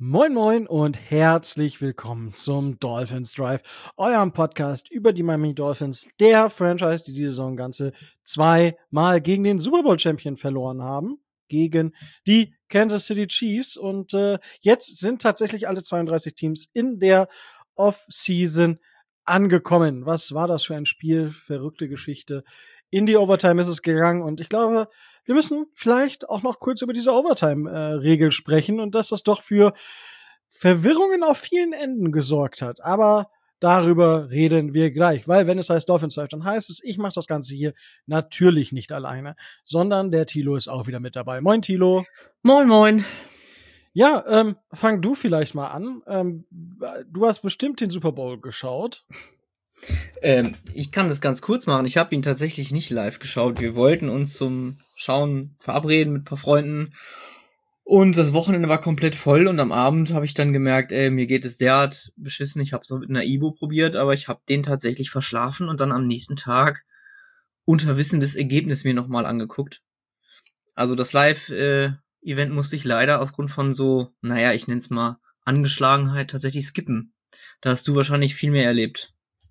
Moin Moin und herzlich willkommen zum Dolphins Drive, eurem Podcast über die Miami Dolphins, der Franchise, die diese Saison ganze zweimal gegen den Super Bowl Champion verloren haben, gegen die Kansas City Chiefs. Und jetzt sind tatsächlich alle 32 Teams in der Off-Season angekommen. Was war das für ein Spiel? Verrückte Geschichte. In die Overtime ist es gegangen und ich glaube, wir müssen vielleicht auch noch kurz über diese Overtime-Regel sprechen und dass das doch für Verwirrungen auf vielen Enden gesorgt hat. Aber darüber reden wir gleich, weil wenn es heißt Dolphins Drive, dann heißt es, ich mache das Ganze hier natürlich nicht alleine, sondern der Thilo ist auch wieder mit dabei. Moin Thilo. Moin Moin. Ja, fang du vielleicht mal an. Du hast bestimmt den Super Bowl geschaut. Ich kann das ganz kurz machen. Ich habe ihn tatsächlich nicht live geschaut. Wir wollten uns zum Schauen verabreden mit ein paar Freunden. Und das Wochenende war komplett voll. Und am Abend habe ich dann gemerkt, mir geht es derart beschissen. Ich habe es mit einer Ibo probiert, aber ich habe den tatsächlich verschlafen und dann am nächsten Tag unter Wissen des Ergebnisses mir nochmal angeguckt. Also das Live-Event musste ich leider aufgrund von so, ich nenne es mal Angeschlagenheit tatsächlich skippen. Da hast du wahrscheinlich viel mehr erlebt.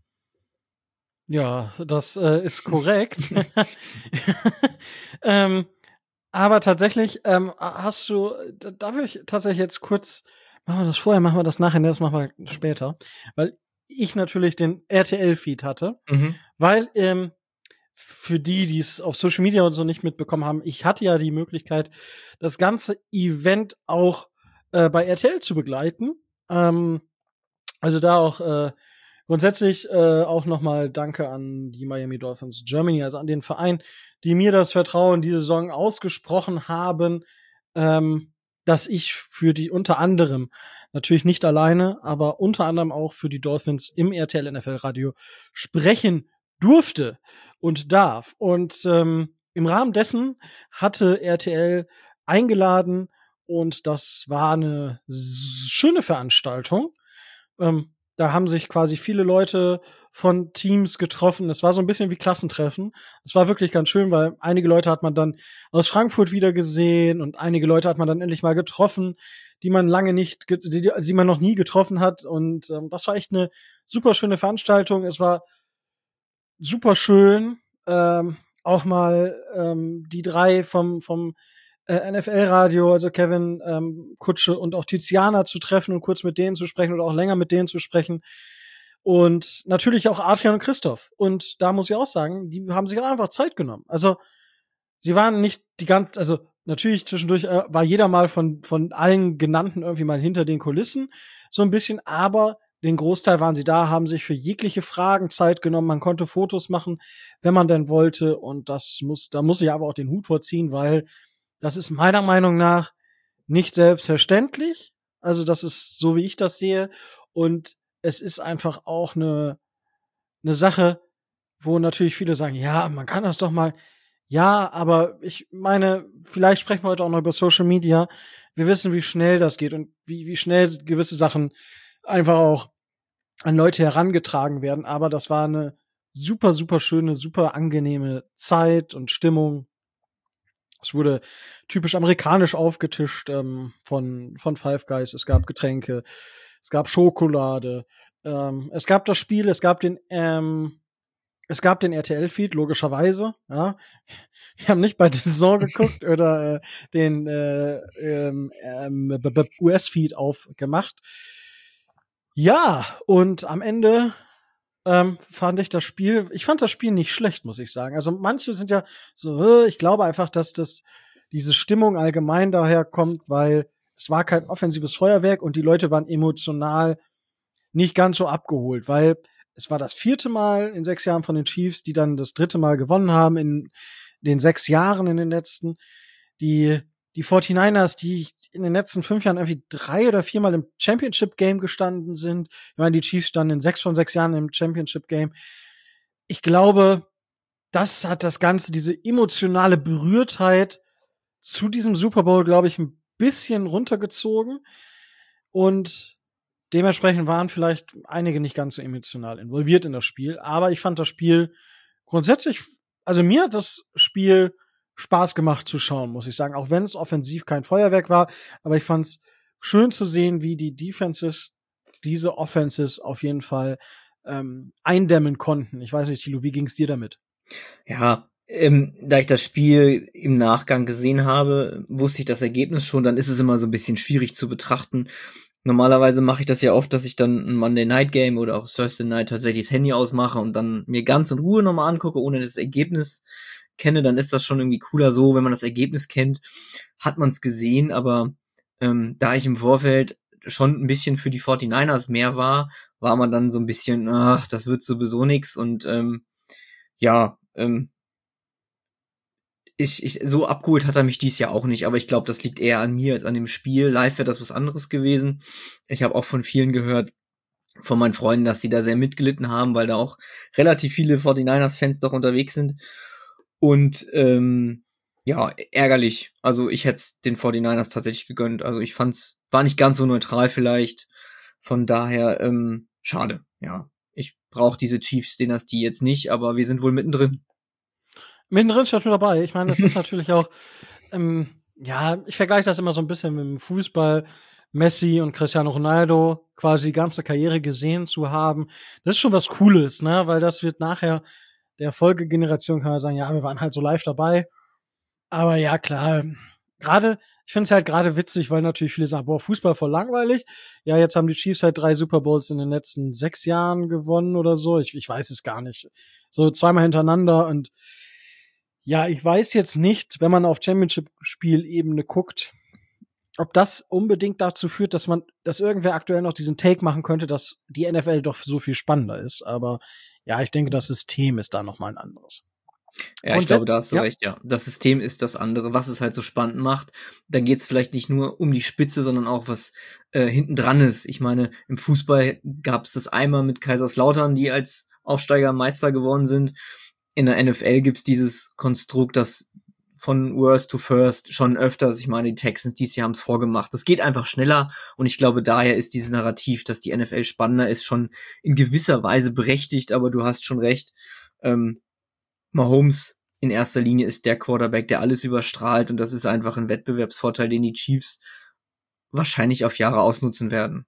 Ja, das ist korrekt. Aber tatsächlich hast du, darf ich tatsächlich jetzt kurz, machen wir das vorher, machen wir das nachher, das machen wir später, weil ich natürlich den RTL-Feed hatte, weil für die es auf Social Media und so nicht mitbekommen haben, ich hatte ja die Möglichkeit, das ganze Event auch bei RTL zu begleiten. Also da auch grundsätzlich auch nochmal Danke an die Miami Dolphins Germany, also an den Verein, die mir das Vertrauen diese Saison ausgesprochen haben, dass ich für die unter anderem, natürlich nicht alleine, aber unter anderem auch für die Dolphins im RTL NFL Radio sprechen durfte und darf. Und im Rahmen dessen hatte RTL eingeladen und das war eine schöne Veranstaltung. Da haben sich quasi viele Leute von Teams getroffen. Es war so ein bisschen wie Klassentreffen. Es war wirklich ganz schön, weil einige Leute hat man dann aus Frankfurt wieder gesehen und einige Leute hat man dann endlich mal getroffen, die man lange nicht, die man noch nie getroffen hat. Und das war echt eine super schöne Veranstaltung. Es war super schön, auch mal die drei vom NFL-Radio, also Kevin Kutsche und auch Tiziana zu treffen und kurz mit denen zu sprechen oder auch länger mit denen zu sprechen. Und natürlich auch Adrian und Christoph. Und da muss ich auch sagen, die haben sich auch einfach Zeit genommen. Also, sie waren nicht die ganze, also natürlich zwischendurch war jeder mal von allen genannten irgendwie mal hinter den Kulissen so ein bisschen, aber den Großteil waren sie da, haben sich für jegliche Fragen Zeit genommen. Man konnte Fotos machen, wenn man denn wollte. Und da muss ich aber auch den Hut vorziehen, weil das ist meiner Meinung nach nicht selbstverständlich. Also das ist so, wie ich das sehe. Und es ist einfach auch eine Sache, wo natürlich viele sagen, ja, man kann das doch mal. Ja, aber ich meine, vielleicht sprechen wir heute auch noch über Social Media. Wir wissen, wie schnell das geht und wie schnell gewisse Sachen einfach auch an Leute herangetragen werden. Aber das war eine super, super schöne, super angenehme Zeit und Stimmung. Es wurde typisch amerikanisch aufgetischt von Five Guys. Es gab Getränke, es gab Schokolade, es gab das Spiel, es gab den RTL-Feed, logischerweise. Ja. Wir haben nicht bei The Zone geguckt oder den US-Feed aufgemacht. Ja, und am Ende fand ich fand das Spiel nicht schlecht, muss ich sagen. Also manche sind ja so, ich glaube einfach, dass diese Stimmung allgemein daher kommt, weil es war kein offensives Feuerwerk und die Leute waren emotional nicht ganz so abgeholt, weil es war das 4. Mal in 6 Jahren von den Chiefs, die dann das 3. Mal gewonnen haben in den 6 Jahren in den letzten. Die 49ers, die in den letzten 5 Jahren irgendwie 3 oder 4 Mal im Championship-Game gestanden sind. Ich meine, die Chiefs standen in 6 von 6 Jahren im Championship-Game. Ich glaube, das hat das Ganze, diese emotionale Berührtheit zu diesem Super Bowl, glaube ich, ein bisschen runtergezogen. Und dementsprechend waren vielleicht einige nicht ganz so emotional involviert in das Spiel. Aber ich fand das Spiel grundsätzlich, also mir hat das Spiel Spaß gemacht zu schauen, muss ich sagen. Auch wenn es offensiv kein Feuerwerk war. Aber ich fand es schön zu sehen, wie die Defenses diese Offenses auf jeden Fall eindämmen konnten. Ich weiß nicht, Thilo, wie ging's dir damit? Ja, da ich das Spiel im Nachgang gesehen habe, wusste ich das Ergebnis schon, dann ist es immer so ein bisschen schwierig zu betrachten. Normalerweise mache ich das ja oft, dass ich dann ein Monday Night Game oder auch Thursday Night tatsächlich das Handy ausmache und dann mir ganz in Ruhe nochmal angucke, ohne das Ergebnis kenne, dann ist das schon irgendwie cooler so, wenn man das Ergebnis kennt, hat man es gesehen, aber da ich im Vorfeld schon ein bisschen für die 49ers mehr war man dann so ein bisschen, ach, das wird sowieso nix und ja, so abgeholt hat er mich dies Jahr auch nicht, aber ich glaube, das liegt eher an mir als an dem Spiel. Live wäre das was anderes gewesen. Ich habe auch von vielen gehört, von meinen Freunden, dass sie da sehr mitgelitten haben, weil da auch relativ viele 49ers-Fans doch unterwegs sind. Und ja, ärgerlich. Also ich hätte es den 49ers tatsächlich gegönnt. Also ich fand's, war nicht ganz so neutral vielleicht. Von daher, schade, ja. Ich brauche diese Chiefs-Dynastie jetzt nicht, aber wir sind wohl mittendrin. Mittendrin steht schon dabei. Ich meine, das ist natürlich auch, ja, ich vergleiche das immer so ein bisschen mit dem Fußball. Messi und Cristiano Ronaldo quasi die ganze Karriere gesehen zu haben, das ist schon was Cooles, ne? Weil das wird nachher der Folgegeneration kann man sagen, ja, wir waren halt so live dabei. Aber ja, klar, gerade, ich finde es halt gerade witzig, weil natürlich viele sagen, boah, Fußball voll langweilig. Ja, jetzt haben die Chiefs halt 3 Super Bowls in den letzten 6 Jahren gewonnen oder so. Ich weiß es gar nicht. So zweimal hintereinander und ja, ich weiß jetzt nicht, wenn man auf Championship-Spielebene guckt, ob das unbedingt dazu führt, dass irgendwer aktuell noch diesen Take machen könnte, dass die NFL doch so viel spannender ist. Aber ja, ich denke, das System ist da noch mal ein anderes. Ja, ich glaube, da hast du Ja, recht, ja. Das System ist das andere, was es halt so spannend macht. Dann geht's vielleicht nicht nur um die Spitze, sondern auch was hinten dran ist. Ich meine, im Fußball gab es das einmal mit Kaiserslautern, die als Aufsteiger Meister geworden sind. In der NFL gibt's dieses Konstrukt, das von Worst to First schon öfters, ich meine, die Texans dieses Jahr haben es vorgemacht. Das geht einfach schneller und ich glaube, daher ist dieses Narrativ, dass die NFL spannender ist, schon in gewisser Weise berechtigt, aber du hast schon recht. Mahomes in erster Linie ist der Quarterback, der alles überstrahlt und das ist einfach ein Wettbewerbsvorteil, den die Chiefs wahrscheinlich auf Jahre ausnutzen werden.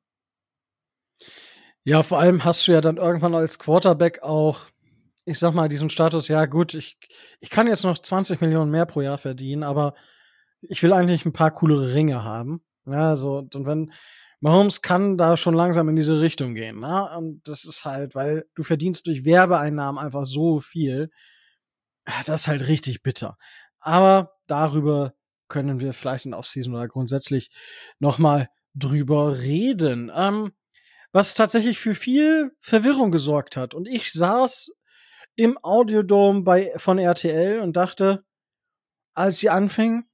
ja, vor allem hast du ja dann irgendwann als Quarterback auch, ich sag mal, diesen Status, ja gut, ich kann jetzt noch 20 Millionen mehr pro Jahr verdienen, aber ich will eigentlich ein paar coolere Ringe haben. Ja, so, und wenn Mahomes kann da schon langsam in diese Richtung gehen, ne? Und das ist halt, weil du verdienst durch Werbeeinnahmen einfach so viel. Das ist halt richtig bitter. Aber darüber können wir vielleicht in Offseason oder grundsätzlich noch mal drüber reden. Was tatsächlich für viel Verwirrung gesorgt hat. Und ich saß im Audiodome von RTL und dachte, als sie anfingen,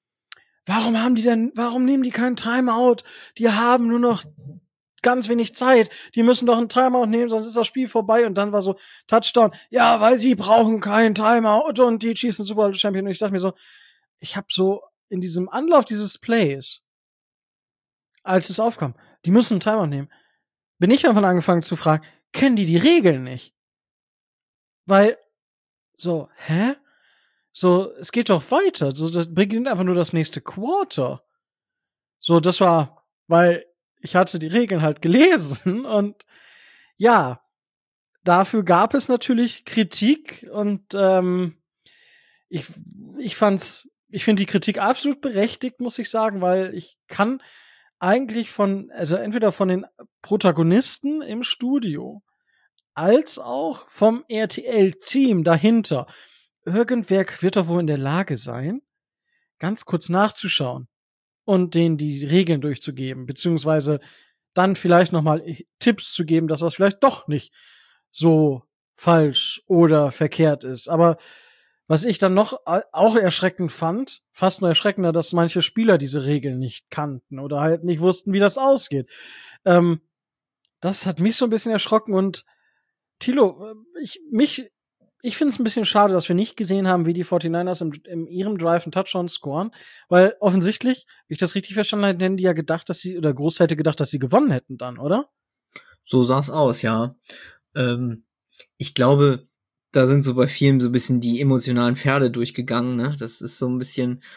warum nehmen die keinen Timeout? Die haben nur noch ganz wenig Zeit. Die müssen doch einen Timeout nehmen, sonst ist das Spiel vorbei. Und dann war so Touchdown. Ja, weil sie brauchen keinen Timeout und die Chiefs sind Super Bowl Champion. Und ich dachte mir so, ich habe so in diesem Anlauf dieses Plays, als es aufkam, die müssen einen Timeout nehmen, bin ich einfach angefangen zu fragen, kennen die Regeln nicht? Weil so, hä? So, es geht doch weiter. So, das beginnt einfach nur das nächste Quarter. So, das war, weil ich hatte die Regeln halt gelesen und ja, dafür gab es natürlich Kritik und ich, ich finde die Kritik absolut berechtigt, muss ich sagen, weil ich kann eigentlich also entweder von den Protagonisten im Studio als auch vom RTL-Team dahinter. Irgendwer wird doch wohl in der Lage sein, ganz kurz nachzuschauen und denen die Regeln durchzugeben, beziehungsweise dann vielleicht noch mal Tipps zu geben, dass das vielleicht doch nicht so falsch oder verkehrt ist. Aber was ich dann noch auch erschreckend fand, fast nur erschreckender, dass manche Spieler diese Regeln nicht kannten oder halt nicht wussten, wie das ausgeht. Das hat mich so ein bisschen erschrocken und Thilo, ich finde es ein bisschen schade, dass wir nicht gesehen haben, wie die 49ers in ihrem Drive einen Touchdown scoren, weil offensichtlich, wie ich das richtig verstanden habe, hätten die ja gedacht, dass sie, oder Groß hätte gedacht, dass sie gewonnen hätten dann, oder? So sah's aus, ja. Ich glaube, da sind so bei vielen so ein bisschen die emotionalen Pferde durchgegangen, ne? Das ist so ein bisschen,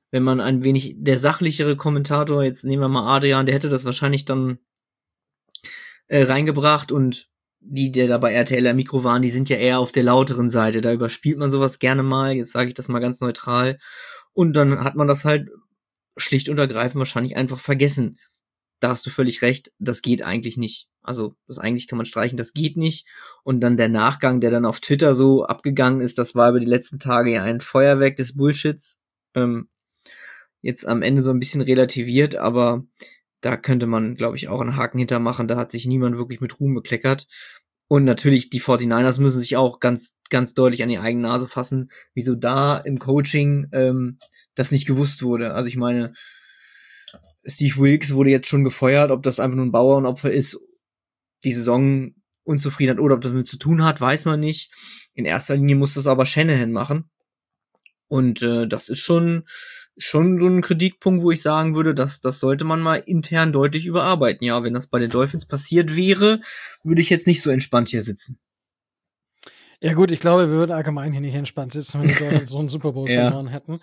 wenn man ein wenig der sachlichere Kommentator, jetzt nehmen wir mal Adrian, der hätte das wahrscheinlich dann reingebracht, und die da bei RTL am Mikro waren, die sind ja eher auf der lauteren Seite. Da überspielt man sowas gerne mal, jetzt sage ich das mal ganz neutral. Und dann hat man das halt schlicht und ergreifend wahrscheinlich einfach vergessen. Da hast du völlig recht, das geht eigentlich nicht. Also, das eigentlich kann man streichen, das geht nicht. Und dann der Nachgang, der dann auf Twitter so abgegangen ist, das war über die letzten Tage ja ein Feuerwerk des Bullshits. Jetzt am Ende so ein bisschen relativiert, aber da könnte man, glaube ich, auch einen Haken hintermachen. Da hat sich niemand wirklich mit Ruhm bekleckert. Und natürlich, die 49ers müssen sich auch ganz, ganz deutlich an die eigene Nase fassen, wieso da im Coaching das nicht gewusst wurde. Also ich meine, Steve Wilkes wurde jetzt schon gefeuert, ob das einfach nur ein Bauernopfer ist, die Saison unzufrieden hat oder ob das damit zu tun hat, weiß man nicht. In erster Linie muss das aber Shanahan machen. Und das ist schon so ein Kritikpunkt, wo ich sagen würde, das sollte man mal intern deutlich überarbeiten. Ja, wenn das bei den Dolphins passiert wäre, würde ich jetzt nicht so entspannt hier sitzen. Ja gut, ich glaube, wir würden allgemein hier nicht entspannt sitzen, wenn die Dolphins so einen Super Bowl verloren hätten.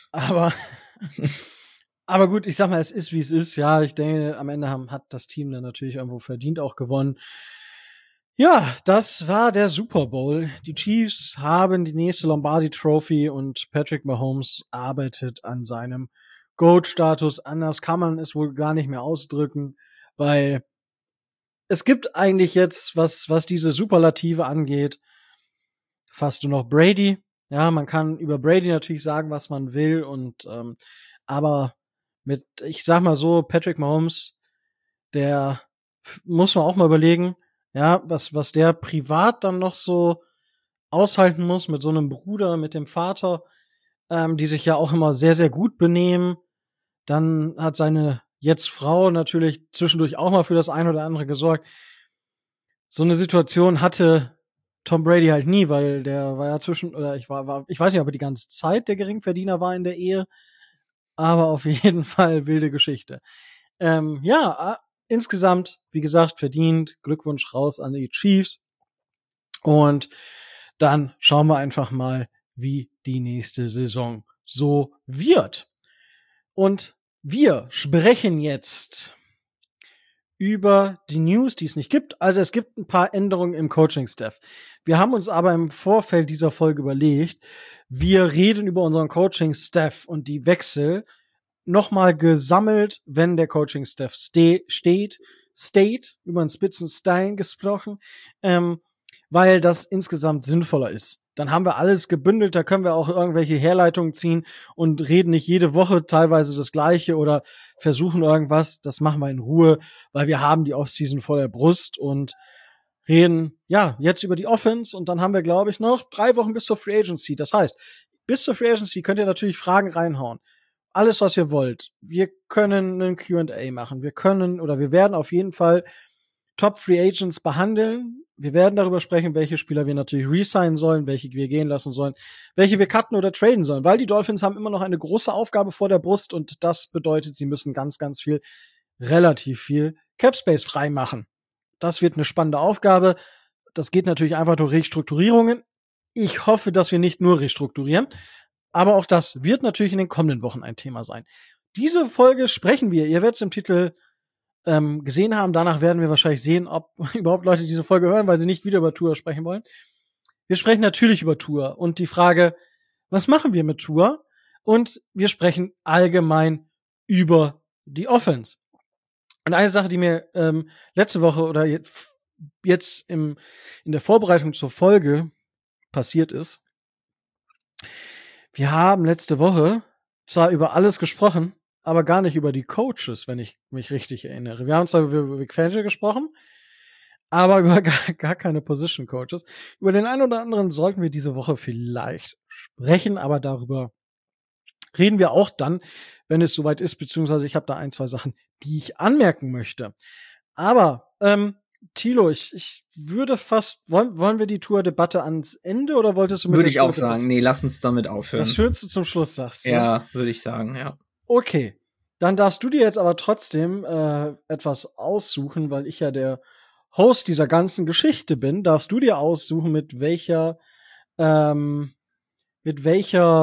Aber gut, ich sag mal, es ist, wie es ist. Ja, ich denke, am Ende hat das Team dann natürlich irgendwo verdient auch gewonnen. Ja, das war der Super Bowl. Die Chiefs haben die nächste Lombardi Trophy und Patrick Mahomes arbeitet an seinem GOAT-Status. Anders kann man es wohl gar nicht mehr ausdrücken, weil es gibt eigentlich jetzt, was diese Superlative angeht, fast nur noch Brady. Ja, man kann über Brady natürlich sagen, was man will, und aber ich sag mal so, Patrick Mahomes, der muss man auch mal überlegen, ja, was der privat dann noch so aushalten muss mit so einem Bruder, mit dem Vater, die sich ja auch immer sehr, sehr gut benehmen. Dann hat seine jetzt Frau natürlich zwischendurch auch mal für das ein oder andere gesorgt. So eine Situation hatte Tom Brady halt nie, weil der war ja ich weiß nicht, ob er die ganze Zeit der Geringverdiener war in der Ehe, aber auf jeden Fall wilde Geschichte. Insgesamt, wie gesagt, verdient. Glückwunsch raus an die Chiefs. Und dann schauen wir einfach mal, wie die nächste Saison so wird. Und wir sprechen jetzt über die News, die es nicht gibt. Also es gibt ein paar Änderungen im Coaching-Staff. Wir haben uns aber im Vorfeld dieser Folge überlegt, wir reden über unseren Coaching-Staff und die Wechsel nochmal gesammelt, wenn der Coaching-Staff steht, über einen Spitzenstein gesprochen, weil das insgesamt sinnvoller ist. Dann haben wir alles gebündelt, da können wir auch irgendwelche Herleitungen ziehen und reden nicht jede Woche teilweise das Gleiche oder versuchen irgendwas. Das machen wir in Ruhe, weil wir haben die Offseason vor der Brust und reden, ja, jetzt über die Offense, und dann haben wir, glaube ich, noch 3 Wochen bis zur Free Agency. Das heißt, bis zur Free Agency könnt ihr natürlich Fragen reinhauen. Alles, was ihr wollt. Wir können einen Q&A machen. Wir werden auf jeden Fall Top Free Agents behandeln. Wir werden darüber sprechen, welche Spieler wir natürlich resignen sollen, welche wir gehen lassen sollen, welche wir cutten oder traden sollen, weil die Dolphins haben immer noch eine große Aufgabe vor der Brust, und das bedeutet, sie müssen ganz, ganz viel, relativ viel Capspace freimachen. Das wird eine spannende Aufgabe. Das geht natürlich einfach durch Restrukturierungen. Ich hoffe, dass wir nicht nur restrukturieren, aber auch das wird natürlich in den kommenden Wochen ein Thema sein. Diese Folge sprechen wir, ihr werdet es im Titel gesehen haben. Danach werden wir wahrscheinlich sehen, ob überhaupt Leute diese Folge hören, weil sie nicht wieder über Tour sprechen wollen. Wir sprechen natürlich über Tour und die Frage, was machen wir mit Tour? Und wir sprechen allgemein über die Offense. Und eine Sache, die mir letzte Woche oder jetzt in der Vorbereitung zur Folge passiert ist: Wir haben letzte Woche zwar über alles gesprochen, aber gar nicht über die Coaches, wenn ich mich richtig erinnere. Wir haben zwar über Vic Fangio gesprochen, aber über gar keine Position Coaches. Über den einen oder anderen sollten wir diese Woche vielleicht sprechen, aber darüber reden wir auch dann, wenn es soweit ist, beziehungsweise ich habe da 1, 2 Sachen, die ich anmerken möchte. Aber Thilo, ich würde fast, wollen wir die Tour-Debatte ans Ende oder wolltest du mit Würde ich auch sagen, nee, lass uns damit aufhören. Das Schönste zum Schluss, sagst du? Ja, würde ich sagen, ja. Okay, dann darfst du dir jetzt aber trotzdem etwas aussuchen, weil ich ja der Host dieser ganzen Geschichte bin. Darfst du dir aussuchen, mit welcher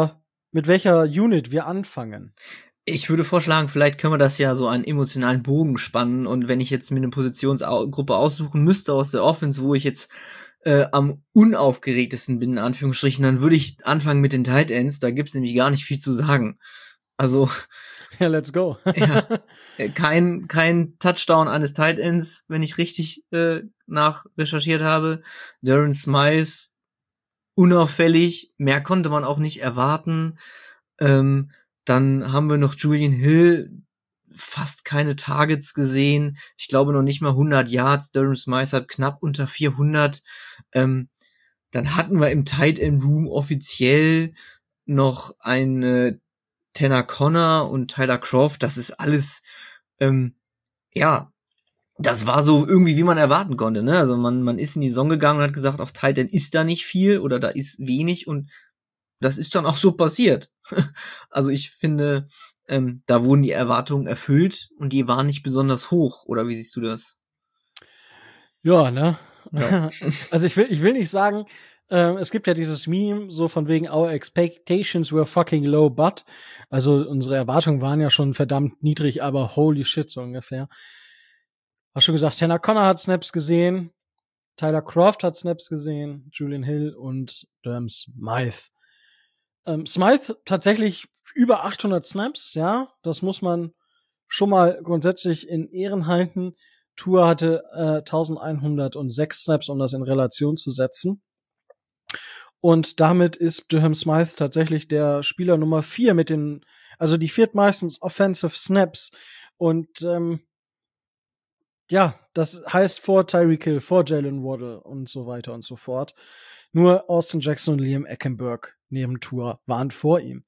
mit welcher Unit wir anfangen. Ich würde vorschlagen, vielleicht können wir das ja so einen emotionalen Bogen spannen und wenn ich jetzt mir eine Positionsgruppe aussuchen müsste aus der Offense, wo ich jetzt am unaufgeregtesten bin, in Anführungsstrichen, dann würde ich anfangen mit den Tight Ends. Da gibt's nämlich gar nicht viel zu sagen. Also ja, let's go. ja, kein Touchdown eines Tight Ends, wenn ich richtig nachrecherchiert habe. Darren Smythe unauffällig, mehr konnte man auch nicht erwarten. Dann haben wir noch Julian Hill, fast keine Targets gesehen. Ich glaube noch nicht mal 100 Yards. Darren Smythe hat knapp unter 400. Dann hatten wir im Tight End Room offiziell noch eine Tanner Connor und Tyler Croft. Das ist alles, ja, das war so irgendwie, wie man erwarten konnte, ne? Also man ist in die Saison gegangen und hat gesagt, auf Tight End ist da nicht viel oder da ist wenig und das ist dann auch so passiert. Also ich finde, da wurden die Erwartungen erfüllt und die waren nicht besonders hoch. Oder wie siehst du das? Ja, ne? Ja. Also ich will nicht sagen, es gibt ja dieses Meme so von wegen our expectations were fucking low, but also unsere Erwartungen waren ja schon verdammt niedrig, aber holy shit so ungefähr. Hast schon gesagt, Tanner Connor hat Snaps gesehen, Tyler Croft hat Snaps gesehen, Julian Hill und Durham Smythe. Smythe tatsächlich über 800 Snaps, ja, das muss man schon mal grundsätzlich in Ehren halten. Tour hatte 1106 Snaps, um das in Relation zu setzen. Und damit ist Durham Smythe tatsächlich der Spieler Nummer 4 mit den, also die viertmeistens Offensive Snaps. Und ja, das heißt vor Tyreek Hill, vor Jalen Waddle und so weiter und so fort. Nur Austin Jackson und Liam Eckenberg neben Tour waren vor ihm.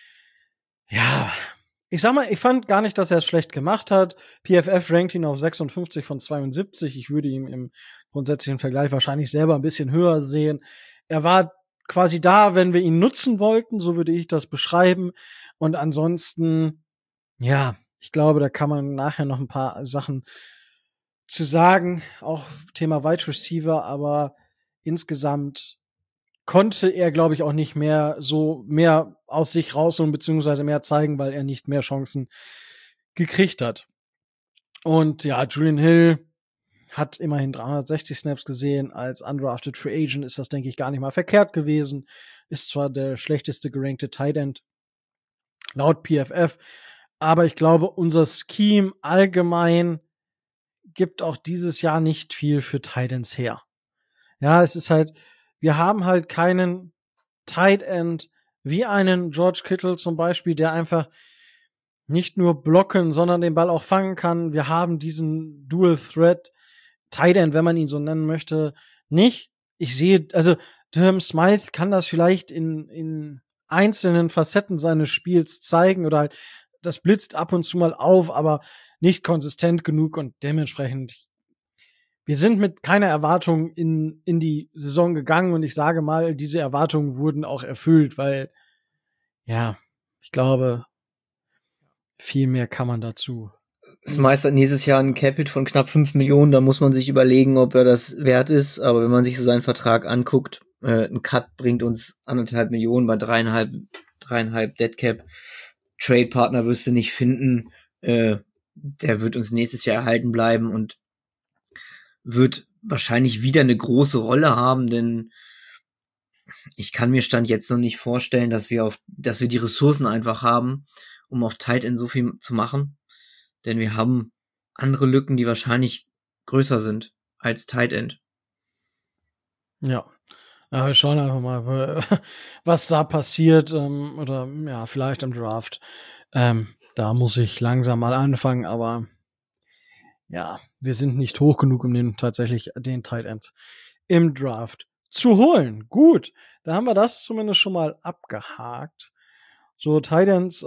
Ja, ich sag mal, ich fand gar nicht, dass er es schlecht gemacht hat. PFF rankt ihn auf 56 von 72. Ich würde ihn im grundsätzlichen Vergleich wahrscheinlich selber ein bisschen höher sehen. Er war quasi da, wenn wir ihn nutzen wollten, so würde ich das beschreiben. Und ansonsten, ja, ich glaube, da kann man nachher noch ein paar Sachen zu sagen, auch Thema Wide Receiver, aber insgesamt konnte er, glaube ich, auch nicht mehr aus sich rausholen, beziehungsweise mehr zeigen, weil er nicht mehr Chancen gekriegt hat. Und ja, Julian Hill hat immerhin 360 Snaps gesehen. Als undrafted Free Agent ist das, denke ich, gar nicht mal verkehrt gewesen. Ist zwar der schlechteste gerankte Tight End laut PFF, aber ich glaube, unser Scheme allgemein gibt auch dieses Jahr nicht viel für Tight Ends her. Ja, es ist halt, wir haben halt keinen Tight End wie einen George Kittle zum Beispiel, der einfach nicht nur blocken, sondern den Ball auch fangen kann. Wir haben diesen Dual Threat Tight End, wenn man ihn so nennen möchte, nicht. Ich sehe, also Durham Smythe kann das vielleicht in einzelnen Facetten seines Spiels zeigen oder halt, das blitzt ab und zu mal auf, aber nicht konsistent genug und dementsprechend wir sind mit keiner Erwartung in die Saison gegangen und ich sage mal, diese Erwartungen wurden auch erfüllt, weil, ja, ich glaube, viel mehr kann man dazu. Smythe hat nächstes Jahr ein Capit von knapp 5 Millionen, da muss man sich überlegen, ob er das wert ist, aber wenn man sich so seinen Vertrag anguckt, ein Cut bringt uns 1,5 Millionen bei 3,5 Deadcap. Trade-Partner wirst du nicht finden, der wird uns nächstes Jahr erhalten bleiben und wird wahrscheinlich wieder eine große Rolle haben, denn ich kann mir Stand jetzt noch nicht vorstellen, dass wir die Ressourcen einfach haben, um auf Tight End so viel zu machen, denn wir haben andere Lücken, die wahrscheinlich größer sind als Tight End. Ja. Ja, wir schauen einfach mal, was da passiert, oder ja, vielleicht im Draft. Da muss ich langsam mal anfangen, aber ja, wir sind nicht hoch genug, um den Tight End im Draft zu holen. Gut, da haben wir das zumindest schon mal abgehakt. So, Tight Ends,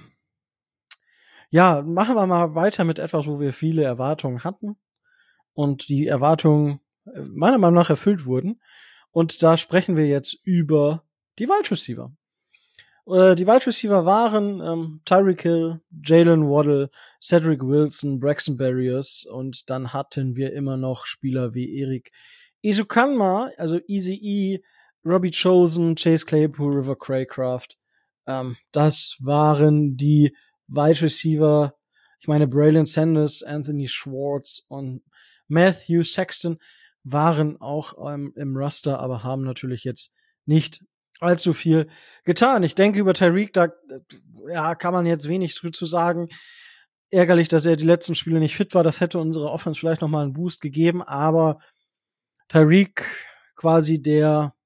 ja, machen wir mal weiter mit etwas, wo wir viele Erwartungen hatten und die Erwartungen meiner Meinung nach erfüllt wurden. Und da sprechen wir jetzt über die Wide Receiver. Die Wide Receiver waren Tyreek Hill, Jalen Waddle, Cedric Wilson, Braxton Berrios und dann hatten wir immer noch Spieler wie Eric Ezukanma, also Eazy-E, Robbie Chosen, Chase Claypool, River Craycraft Das waren die Wide Receiver, ich meine Braylon Sanders, Anthony Schwartz und Matthew Sexton waren auch im Roster, aber haben natürlich jetzt nicht allzu viel getan. Ich denke, über Tyreek, da kann man jetzt wenig zu sagen. Ärgerlich, dass er die letzten Spiele nicht fit war. Das hätte unsere Offense vielleicht noch mal einen Boost gegeben, aber Tyreek quasi der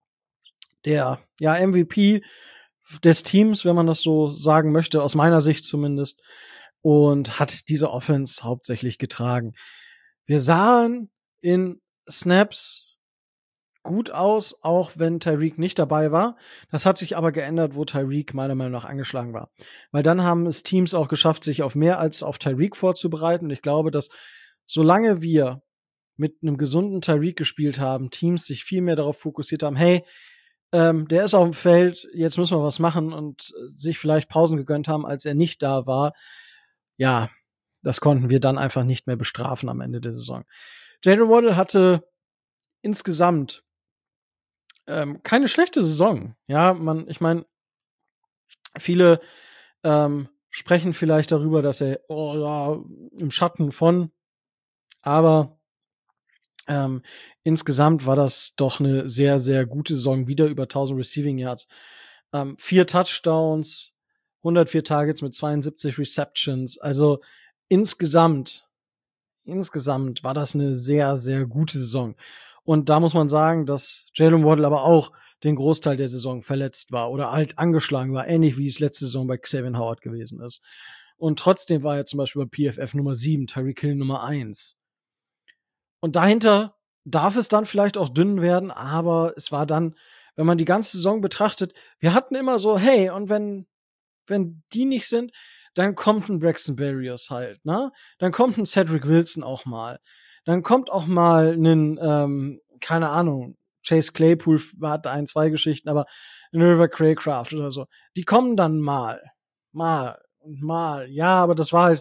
MVP des Teams, wenn man das so sagen möchte, aus meiner Sicht zumindest, und hat diese Offense hauptsächlich getragen. Wir sahen in Snaps gut aus, auch wenn Tyreek nicht dabei war. Das hat sich aber geändert, wo Tyreek meiner Meinung nach angeschlagen war. Weil dann haben es Teams auch geschafft, sich auf mehr als auf Tyreek vorzubereiten. Und ich glaube, dass solange wir mit einem gesunden Tyreek gespielt haben, Teams sich viel mehr darauf fokussiert haben, hey, der ist auf dem Feld, jetzt müssen wir was machen und sich vielleicht Pausen gegönnt haben, als er nicht da war. Ja, das konnten wir dann einfach nicht mehr bestrafen am Ende der Saison. Jalen Waddle hatte insgesamt keine schlechte Saison. Ja, ich meine, viele sprechen vielleicht darüber, dass er im Schatten von, aber insgesamt war das doch eine sehr, sehr gute Saison, wieder über 1000 Receiving Yards. 4 Touchdowns, 104 Targets mit 72 Receptions. Also insgesamt war das eine sehr, sehr gute Saison. Und da muss man sagen, dass Jalen Waddle aber auch den Großteil der Saison verletzt war oder halt angeschlagen war, ähnlich wie es letzte Saison bei Xavier Howard gewesen ist. Und trotzdem war er zum Beispiel bei PFF Nummer 7, Tyreek Hill Nummer 1. Und dahinter darf es dann vielleicht auch dünn werden, aber es war dann, wenn man die ganze Saison betrachtet, wir hatten immer so, hey, und wenn die nicht sind, dann kommt ein Braxton Berrios halt, ne? Dann kommt ein Cedric Wilson auch mal. Dann kommt auch mal ein, keine Ahnung, Chase Claypool hat 1, 2 Geschichten, aber ein River Craycraft oder so. Die kommen dann mal. Ja, aber das war halt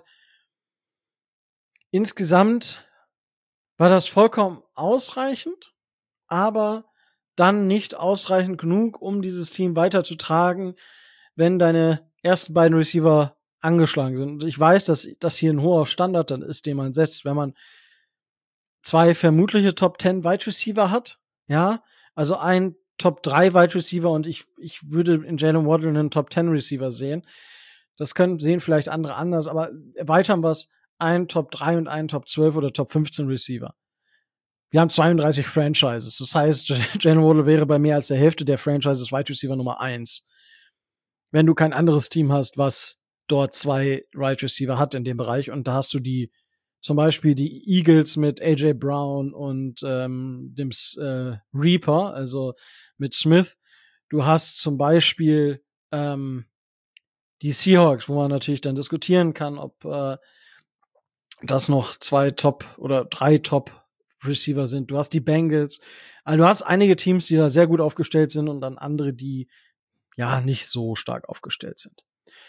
insgesamt war das vollkommen ausreichend, aber dann nicht ausreichend genug, um dieses Team weiterzutragen, wenn deine ersten beiden Receiver angeschlagen sind. Und ich weiß, dass das hier ein hoher Standard dann ist, den man setzt, wenn man 2 vermutliche Top 10 Wide Receiver hat. Ja, also ein Top 3 Wide Receiver und ich würde in Jalen Waddle einen Top 10 Receiver sehen. Das sehen vielleicht andere anders, aber erweitern wir es, ein Top 3 und einen Top 12 oder Top 15 Receiver. Wir haben 32 Franchises. Das heißt, Jalen Waddle wäre bei mehr als der Hälfte der Franchises Wide Receiver Nummer 1. Wenn du kein anderes Team hast, was dort 2 Wide Receiver hat in dem Bereich. Und da hast du zum Beispiel die Eagles mit AJ Brown und dem Reaper, also mit Smith. Du hast zum Beispiel die Seahawks, wo man natürlich dann diskutieren kann, ob das noch 2 Top oder 3 Top Receiver sind. Du hast die Bengals. Also du hast einige Teams, die da sehr gut aufgestellt sind und dann andere, die ja nicht so stark aufgestellt sind.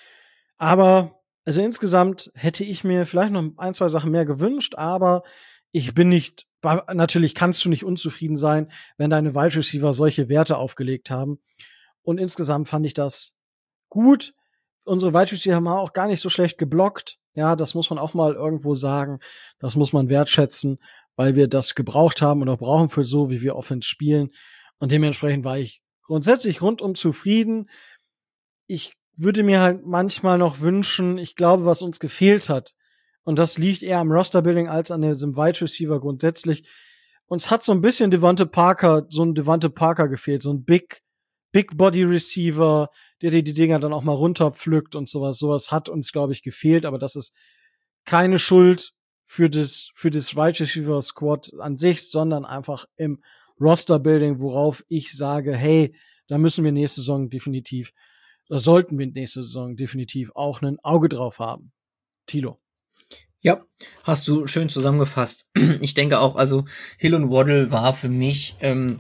Aber also insgesamt hätte ich mir vielleicht noch 1, 2 Sachen mehr gewünscht, aber ich bin nicht, natürlich kannst du nicht unzufrieden sein, wenn deine Wide Receiver solche Werte aufgelegt haben. Und insgesamt fand ich das gut. Unsere Wide Receiver haben auch gar nicht so schlecht geblockt. Ja, das muss man auch mal irgendwo sagen. Das muss man wertschätzen, weil wir das gebraucht haben und auch brauchen für so, wie wir Offense spielen. Und dementsprechend war ich grundsätzlich rundum zufrieden. Ich würde mir halt manchmal noch wünschen, ich glaube, was uns gefehlt hat, und das liegt eher am Roster-Building als an diesem Wide Receiver grundsätzlich. Uns hat so ein bisschen Devonta Parker gefehlt, so ein Big Body Receiver, der die Dinger dann auch mal runterpflückt und sowas. Sowas hat uns, glaube ich, gefehlt, aber das ist keine Schuld für das Wide Receiver Squad an sich, sondern einfach im Roster-Building, worauf ich sage, hey, da müssen wir nächste Saison definitiv, da sollten wir nächste Saison definitiv auch ein Auge drauf haben. Thilo. Ja, hast du schön zusammengefasst. Ich denke auch, also Hill und Waddle war für mich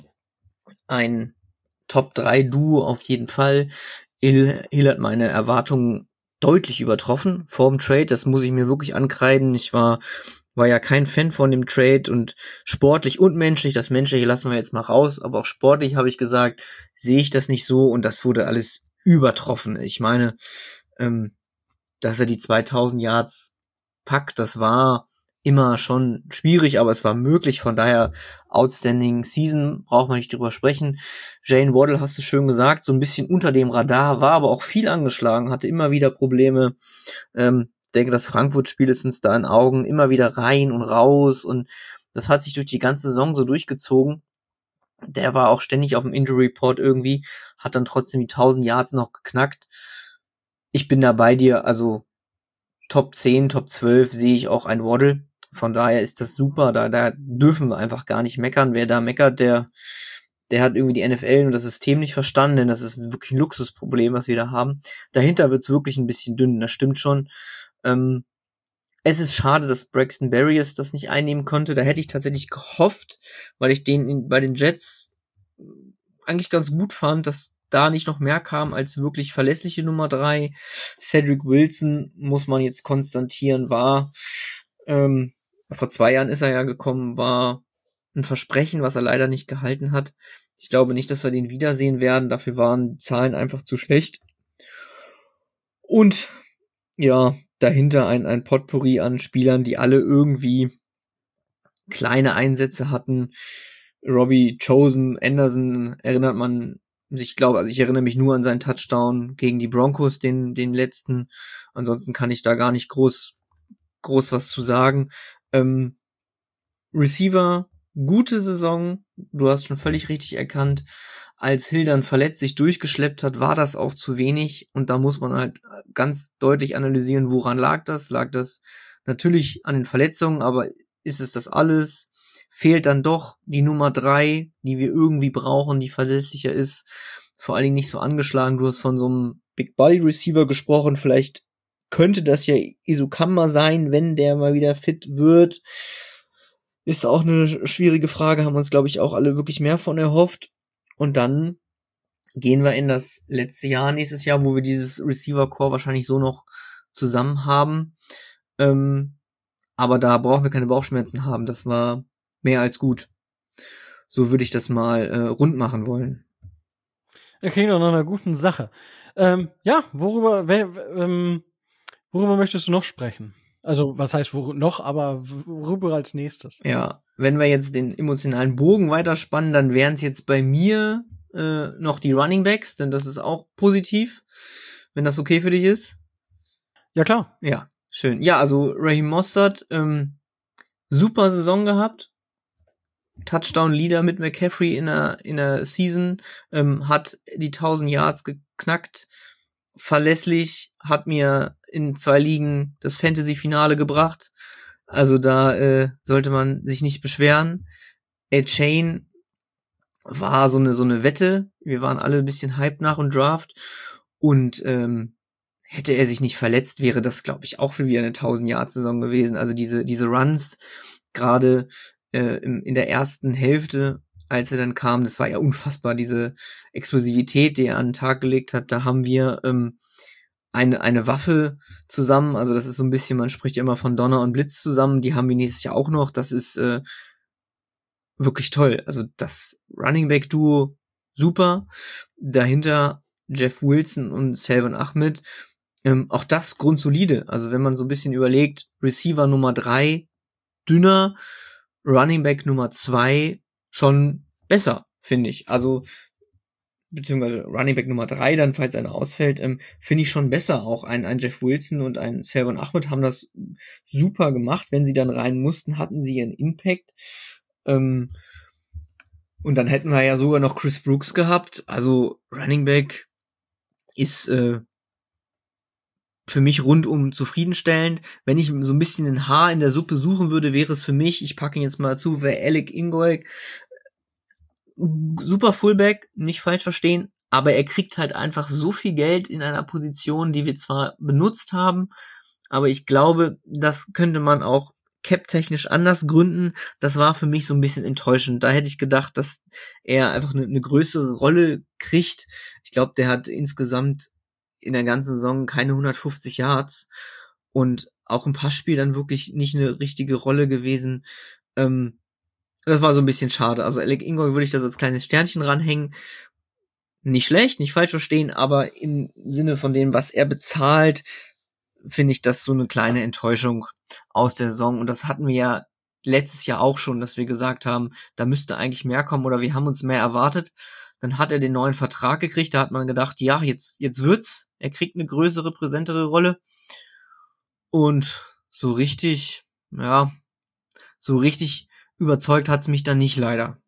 ein Top-3-Duo auf jeden Fall. Hill hat meine Erwartungen deutlich übertroffen vor dem Trade. Das muss ich mir wirklich ankreiden. Ich war ja kein Fan von dem Trade und sportlich und menschlich, das Menschliche lassen wir jetzt mal raus, aber auch sportlich habe ich gesagt, sehe ich das nicht so und das wurde alles übertroffen. Ich meine, dass er die 2000 Yards packt, das war immer schon schwierig, aber es war möglich, von daher outstanding Season, braucht man nicht drüber sprechen. Jaylen Waddle, hast du schön gesagt, so ein bisschen unter dem Radar, war aber auch viel angeschlagen, hatte immer wieder Probleme. Denke, das Frankfurt-Spiel ist uns da in Augen, immer wieder rein und raus, und das hat sich durch die ganze Saison so durchgezogen. Der war auch ständig auf dem Injury Report irgendwie, hat dann trotzdem die 1000 Yards noch geknackt. Ich bin da bei dir, also Top 10, Top 12 sehe ich auch ein Waddle. Von daher ist das super, da dürfen wir einfach gar nicht meckern. Wer da meckert, der hat irgendwie die NFL und das System nicht verstanden, denn das ist wirklich ein Luxusproblem, was wir da haben. Dahinter wird's wirklich ein bisschen dünn, das stimmt schon. Es ist schade, dass Braxton Berrios das nicht einnehmen konnte. Da hätte ich tatsächlich gehofft, weil ich den bei den Jets eigentlich ganz gut fand, dass da nicht noch mehr kam als wirklich verlässliche Nummer 3. Cedric Wilson, muss man jetzt konstatieren, war vor 2 Jahren ist er ja gekommen, war ein Versprechen, was er leider nicht gehalten hat. Ich glaube nicht, dass wir den wiedersehen werden. Dafür waren die Zahlen einfach zu schlecht. Und ja, dahinter ein Potpourri an Spielern, die alle irgendwie kleine Einsätze hatten. Robbie Chosen, Anderson erinnert man sich, ich erinnere mich nur an seinen Touchdown gegen die Broncos, den letzten. Ansonsten kann ich da gar nicht groß was zu sagen. Receiver, gute Saison. Du hast schon völlig richtig erkannt. Als Hill dann verletzt sich durchgeschleppt hat, war das auch zu wenig. Und da muss man halt ganz deutlich analysieren, woran lag das? Lag das natürlich an den Verletzungen, aber ist es das alles? Fehlt dann doch die Nummer 3, die wir irgendwie brauchen, die verlässlicher ist, vor allen Dingen nicht so angeschlagen. Du hast von so einem Big Body Receiver gesprochen, vielleicht könnte das ja Isukamba sein, wenn der mal wieder fit wird. Ist auch eine schwierige Frage, haben uns, glaube ich, auch alle wirklich mehr von erhofft. Und dann gehen wir in das letzte Jahr, nächstes Jahr, wo wir dieses Receiver-Core wahrscheinlich so noch zusammen haben. Aber da brauchen wir keine Bauchschmerzen haben. Das war mehr als gut. So würde ich das mal rund machen wollen. Das klingt doch nach einer guten Sache. Ja, worüber möchtest du noch sprechen? Also, was heißt noch, aber worüber als nächstes? Ja, wenn wir jetzt den emotionalen Bogen weiterspannen, dann wären es jetzt bei mir noch die Running Backs, denn das ist auch positiv, wenn das okay für dich ist. Ja, klar. Ja, schön. Ja, also Raheem Mostert, super Saison gehabt. Touchdown-Leader mit McCaffrey in der Season, hat die 1000 Yards geknackt. Verlässlich, hat mir in 2 Ligen das Fantasy-Finale gebracht. Also da sollte man sich nicht beschweren. A-Chain war so eine Wette. Wir waren alle ein bisschen hyped nach dem Draft. Und hätte er sich nicht verletzt, wäre das, glaube ich, auch für wieder eine 1000-Yard-Saison gewesen. Also diese Runs, gerade in der ersten Hälfte, als er dann kam, das war ja unfassbar, diese Explosivität, die er an den Tag gelegt hat. Da haben wir eine Waffe zusammen, also das ist so ein bisschen, man spricht ja immer von Donner und Blitz zusammen, die haben wir nächstes Jahr auch noch, das ist wirklich toll. Also das Running Back Duo, super. Dahinter Jeff Wilson und Salvon Ahmed, auch das grundsolide. Also wenn man so ein bisschen überlegt, Receiver Nummer 3 dünner, Running Back Nummer 2 schon besser, finde ich. Also beziehungsweise Running Back Nummer 3 dann, falls einer ausfällt, finde ich schon besser. Auch ein Jeff Wilson und ein Salvon Ahmed haben das super gemacht. Wenn sie dann rein mussten, hatten sie ihren Impact. Und dann hätten wir ja sogar noch Chris Brooks gehabt. Also Running Back ist für mich rundum zufriedenstellend. Wenn ich so ein bisschen ein Haar in der Suppe suchen würde, wäre es für mich, ich packe ihn jetzt mal zu, wäre Alec Ingold. Super Fullback, nicht falsch verstehen, aber er kriegt halt einfach so viel Geld in einer Position, die wir zwar benutzt haben, aber ich glaube, das könnte man auch cap-technisch anders gründen. Das war für mich so ein bisschen enttäuschend. Da hätte ich gedacht, dass er einfach eine größere Rolle kriegt. Ich glaube, der hat insgesamt in der ganzen Saison keine 150 Yards und auch im Passspiel dann wirklich nicht eine richtige Rolle gewesen. Das war so ein bisschen schade. Also Alec Ingold würde ich da so als kleines Sternchen ranhängen. nicht schlecht, nicht falsch verstehen, aber im Sinne von dem, was er bezahlt, finde ich das so eine kleine Enttäuschung aus der Saison. Und das hatten wir ja letztes Jahr auch schon, dass wir gesagt haben, da müsste eigentlich mehr kommen oder wir haben uns mehr erwartet. Dann hat er den neuen Vertrag gekriegt, da hat man gedacht, ja, jetzt wird's. Er kriegt eine größere, präsentere Rolle. Und so richtig überzeugt hat's mich dann nicht leider.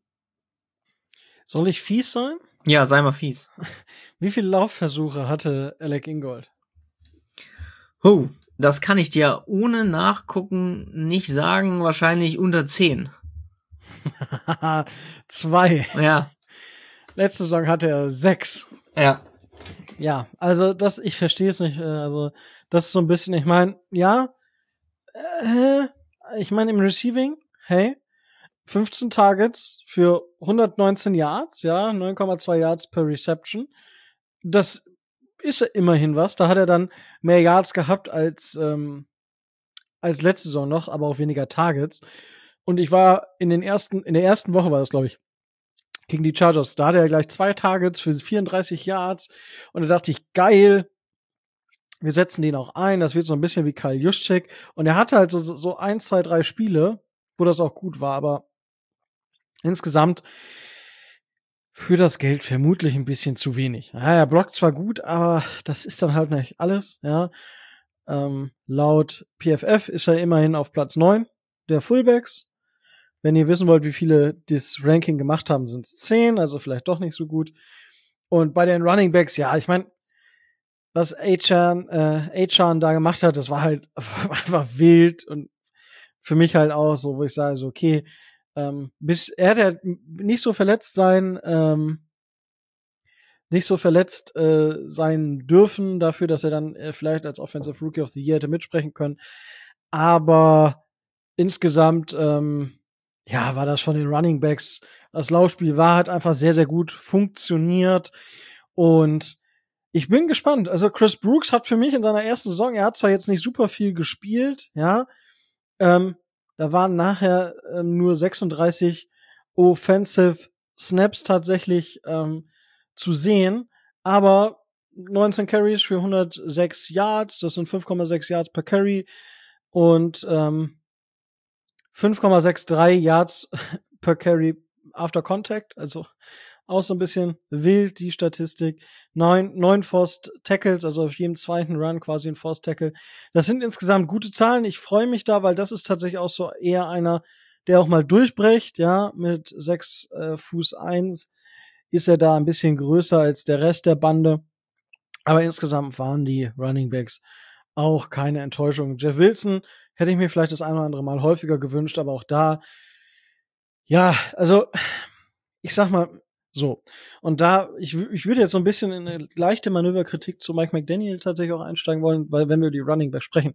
Soll ich fies sein? Ja, sei mal fies. Wie viele Laufversuche hatte Alec Ingold? Oh, das kann ich dir ohne Nachgucken nicht sagen, wahrscheinlich unter 10. 2. Ja. Letzte Saison hatte er 6. Ja. Ja, also ich verstehe es nicht. Also das ist so ein bisschen, ich meine, ja, ich meine im Receiving, hey, 15 Targets für 119 Yards, ja, 9,2 Yards per Reception. Das ist ja immerhin was. Da hat er dann mehr Yards gehabt als letzte Saison noch, aber auch weniger Targets. Und ich war in der ersten Woche war das, glaube ich, gegen die Chargers. Da hatte er gleich 2 Targets für 34 Yards. Und da dachte ich, geil, wir setzen den auch ein. Das wird so ein bisschen wie Kyle Juszczyk. Und er hatte halt so 1, 2, 3 Spiele, wo das auch gut war. Aber insgesamt für das Geld vermutlich ein bisschen zu wenig. Ja, er blockt zwar gut, aber das ist dann halt nicht alles, ja. Laut PFF ist er immerhin auf Platz 9 der Fullbacks. Wenn ihr wissen wollt, wie viele das Ranking gemacht haben, sind es 10, also vielleicht doch nicht so gut. Und bei den Running Backs, ja, ich meine, was Achan da gemacht hat, das war halt einfach wild und für mich halt auch so, wo ich sage, so, okay, er hat ja nicht so verletzt sein dürfen dafür, dass er dann vielleicht als Offensive Rookie of the Year hätte mitsprechen können. Aber insgesamt, war das von den Running Backs, das Laufspiel hat einfach sehr, sehr gut funktioniert. Und ich bin gespannt. Also Chris Brooks hat für mich in seiner ersten Saison, er hat zwar jetzt nicht super viel gespielt, ja, da waren nachher nur 36 Offensive Snaps tatsächlich zu sehen, aber 19 Carries für 106 Yards, das sind 5,6 Yards per Carry und 5,63 Yards per Carry after Contact, also auch so ein bisschen wild, die Statistik. 9 Forced Tackles, also auf jedem zweiten Run quasi ein Forced Tackle. Das sind insgesamt gute Zahlen. Ich freue mich da, weil das ist tatsächlich auch so eher einer, der auch mal durchbricht, ja, mit 6 Fuß 1 ist er da ein bisschen größer als der Rest der Bande. Aber insgesamt waren die Running Backs auch keine Enttäuschung. Jeff Wilson hätte ich mir vielleicht das ein oder andere Mal häufiger gewünscht, aber auch da, ja, also ich sag mal so. Und da, ich würde jetzt so ein bisschen in eine leichte Manöverkritik zu Mike McDaniel tatsächlich auch einsteigen wollen, weil wenn wir die Running Backs sprechen,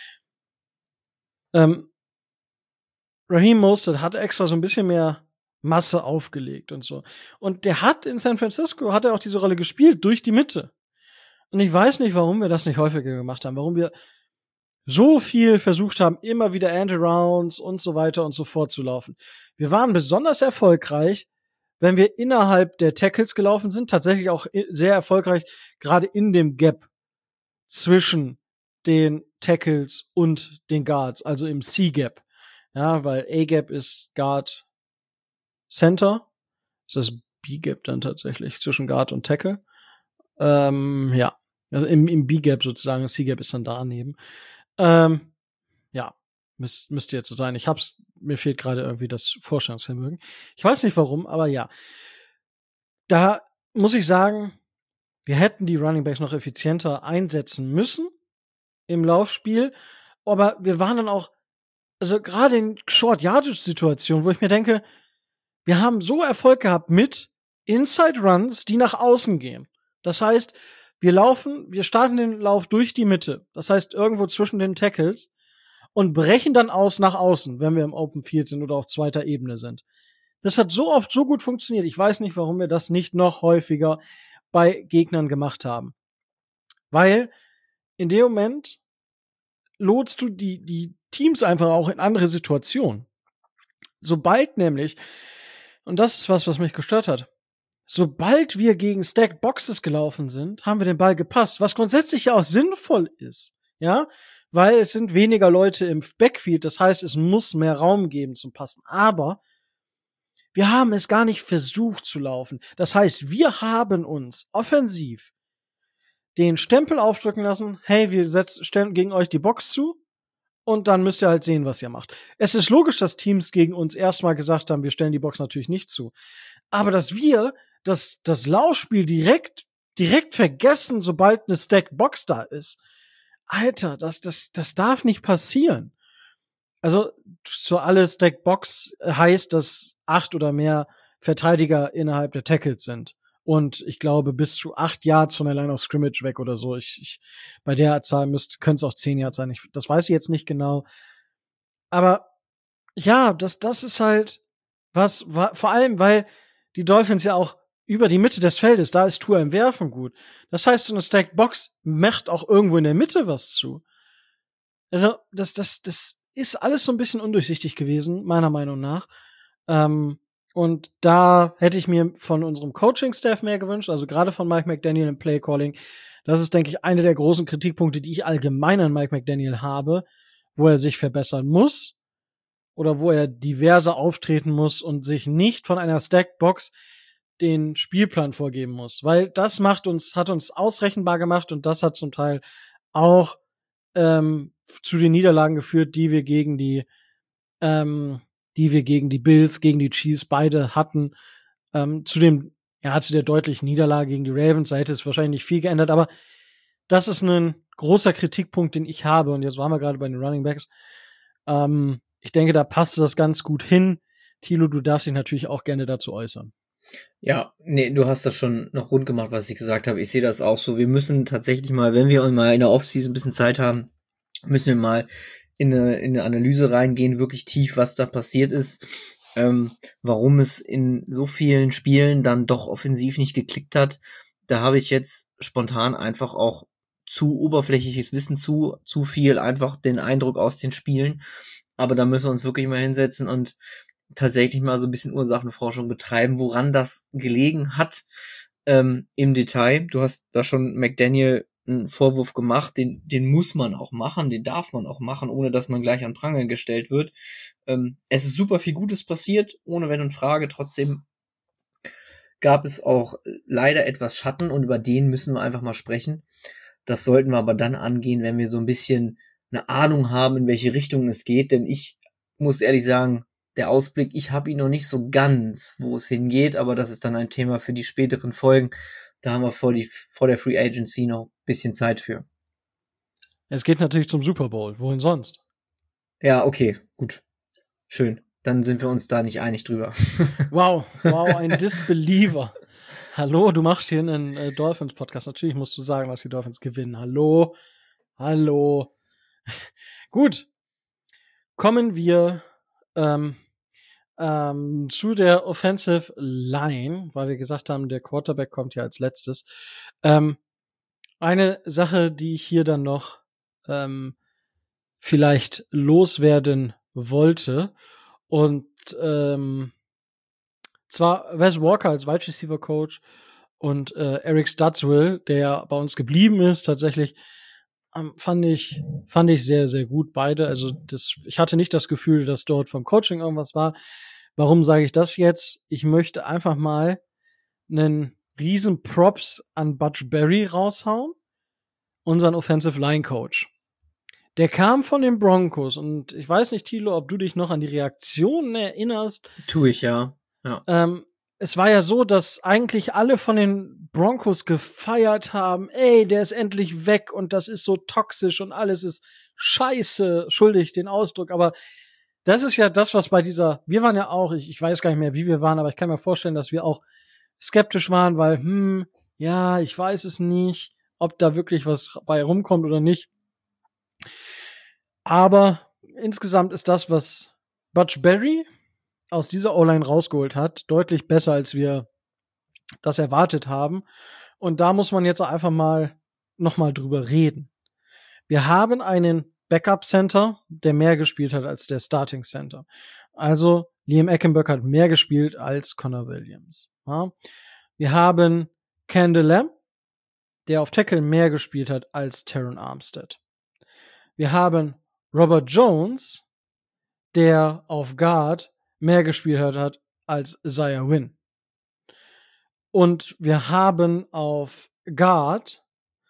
Raheem Mostert hat extra so ein bisschen mehr Masse aufgelegt und so. Und der hat in San Francisco, hat er auch diese Rolle gespielt, durch die Mitte. Und ich weiß nicht, warum wir das nicht häufiger gemacht haben, warum wir so viel versucht haben, immer wieder End-Arounds und so weiter und so fort zu laufen. Wir waren besonders erfolgreich, wenn wir innerhalb der Tackles gelaufen sind, tatsächlich auch sehr erfolgreich, gerade in dem Gap zwischen den Tackles und den Guards, also im C-Gap. Ja, weil A-Gap ist Guard Center. Ist das B-Gap dann tatsächlich zwischen Guard und Tackle? Ja. Also im B-Gap sozusagen, C-Gap ist dann daneben. Ja, müsste jetzt so sein. Mir fehlt gerade irgendwie das Vorstellungsvermögen. Ich weiß nicht warum, aber ja. Da muss ich sagen, wir hätten die Running Backs noch effizienter einsetzen müssen im Laufspiel. Aber wir waren dann auch, also gerade in Short-Yardage-Situationen, wo ich mir denke, wir haben so Erfolg gehabt mit Inside-Runs, die nach außen gehen. Das heißt, wir starten den Lauf durch die Mitte. Das heißt, irgendwo zwischen den Tackles und brechen dann aus nach außen, wenn wir im Open Field sind oder auf zweiter Ebene sind. Das hat so oft so gut funktioniert. Ich weiß nicht, warum wir das nicht noch häufiger bei Gegnern gemacht haben. Weil in dem Moment lotst du die Teams einfach auch in andere Situationen. Sobald nämlich, und das ist was mich gestört hat, sobald wir gegen Stacked Boxes gelaufen sind, haben wir den Ball gepasst, was grundsätzlich ja auch sinnvoll ist, ja, weil es sind weniger Leute im Backfield, das heißt, es muss mehr Raum geben zum Passen, aber wir haben es gar nicht versucht zu laufen. Das heißt, wir haben uns offensiv den Stempel aufdrücken lassen, hey, wir stellen gegen euch die Box zu und dann müsst ihr halt sehen, was ihr macht. Es ist logisch, dass Teams gegen uns erstmal gesagt haben, wir stellen die Box natürlich nicht zu. Aber dass wir das Laufspiel direkt vergessen, sobald eine Stacked Box da ist, Alter, das darf nicht passieren. Also, so alle Stacked Box heißt, dass 8 oder mehr Verteidiger innerhalb der Tackles sind. Und ich glaube, bis zu 8 Yards von der Line of Scrimmage weg oder so. Bei der Zahl könnte es auch 10 Yards sein. Das weiß ich jetzt nicht genau. Aber ja, das ist halt vor allem, weil die Dolphins ja auch über die Mitte des Feldes, da ist Tua im Werfen gut. Das heißt, so eine Stacked Box macht auch irgendwo in der Mitte was zu. Also, das ist alles so ein bisschen undurchsichtig gewesen, meiner Meinung nach. Und da hätte ich mir von unserem Coaching-Staff mehr gewünscht, also gerade von Mike McDaniel im Play-Calling. Das ist, denke ich, einer der großen Kritikpunkte, die ich allgemein an Mike McDaniel habe, wo er sich verbessern muss oder wo er diverser auftreten muss und sich nicht von einer Stacked Box den Spielplan vorgeben muss. Weil das hat uns ausrechenbar gemacht und das hat zum Teil auch zu den Niederlagen geführt, die wir gegen die Bills, gegen die Chiefs beide hatten. Zu der deutlichen Niederlage gegen die Ravens, da hätte es wahrscheinlich nicht viel geändert, aber das ist ein großer Kritikpunkt, den ich habe. Und jetzt waren wir gerade bei den Running Backs. Ich denke, da passte das ganz gut hin. Thilo, du darfst dich natürlich auch gerne dazu äußern. Ja, nee, du hast das schon noch rund gemacht, was ich gesagt habe. Ich sehe das auch so. Wir müssen tatsächlich mal, wenn wir mal in der Offseason ein bisschen Zeit haben, müssen wir mal in eine Analyse reingehen, wirklich tief, was da passiert ist, warum es in so vielen Spielen dann doch offensiv nicht geklickt hat. Da habe ich jetzt spontan einfach auch zu oberflächliches Wissen, zu viel einfach den Eindruck aus den Spielen. Aber da müssen wir uns wirklich mal hinsetzen und tatsächlich mal so ein bisschen Ursachenforschung betreiben, woran das gelegen hat im Detail. Du hast da schon McDaniel einen Vorwurf gemacht, den muss man auch machen, den darf man auch machen, ohne dass man gleich an Pranger gestellt wird. Es ist super viel Gutes passiert, ohne Wenn und Frage. Trotzdem gab es auch leider etwas Schatten und über den müssen wir einfach mal sprechen. Das sollten wir aber dann angehen, wenn wir so ein bisschen eine Ahnung haben, in welche Richtung es geht, denn ich muss ehrlich sagen, der Ausblick, ich habe ihn noch nicht so ganz, wo es hingeht, aber das ist dann ein Thema für die späteren Folgen. Da haben wir vor der Free Agency noch ein bisschen Zeit für. Es geht natürlich zum Super Bowl. Wohin sonst? Ja, okay, gut. Schön. Dann sind wir uns da nicht einig drüber. Wow, ein Disbeliever. Hallo, du machst hier einen Dolphins-Podcast. Natürlich musst du sagen, dass die Dolphins gewinnen. Hallo. Gut. Kommen wir zu der Offensive Line, weil wir gesagt haben, der Quarterback kommt ja als letztes. Eine Sache, die ich hier dann noch vielleicht loswerden wollte, und zwar Wes Walker als Wide Receiver Coach und Eric Stutzwill, der bei uns geblieben ist, tatsächlich fand ich sehr, sehr gut beide. Also ich hatte nicht das Gefühl, dass dort vom Coaching irgendwas war. Warum sage ich das jetzt? Ich möchte einfach mal einen riesen Props an Butch Berry raushauen, unseren Offensive Line Coach. Der kam von den Broncos und ich weiß nicht, Thilo, ob du dich noch an die Reaktionen erinnerst. Tu ich, ja. Es war ja so, dass eigentlich alle von den Broncos gefeiert haben, ey, der ist endlich weg und das ist so toxisch und alles ist scheiße, schuldig den Ausdruck, aber das ist ja das, was wir waren ja auch, ich weiß gar nicht mehr, wie wir waren, aber ich kann mir vorstellen, dass wir auch skeptisch waren, weil, ja, ich weiß es nicht, ob da wirklich was bei rumkommt oder nicht. Aber insgesamt ist das, was Butch Berry aus dieser O-Line rausgeholt hat, deutlich besser, als wir das erwartet haben. Und da muss man jetzt einfach mal nochmal drüber reden. Wir haben einen Backup-Center, der mehr gespielt hat als der Starting-Center. Also Liam Eckenberg hat mehr gespielt als Connor Williams. Ja? Wir haben Kendall Lamb, der auf Tackle mehr gespielt hat als Terron Armstead. Wir haben Robert Jones, der auf Guard mehr gespielt hat als Isaiah Wynn. Und wir haben auf Guard,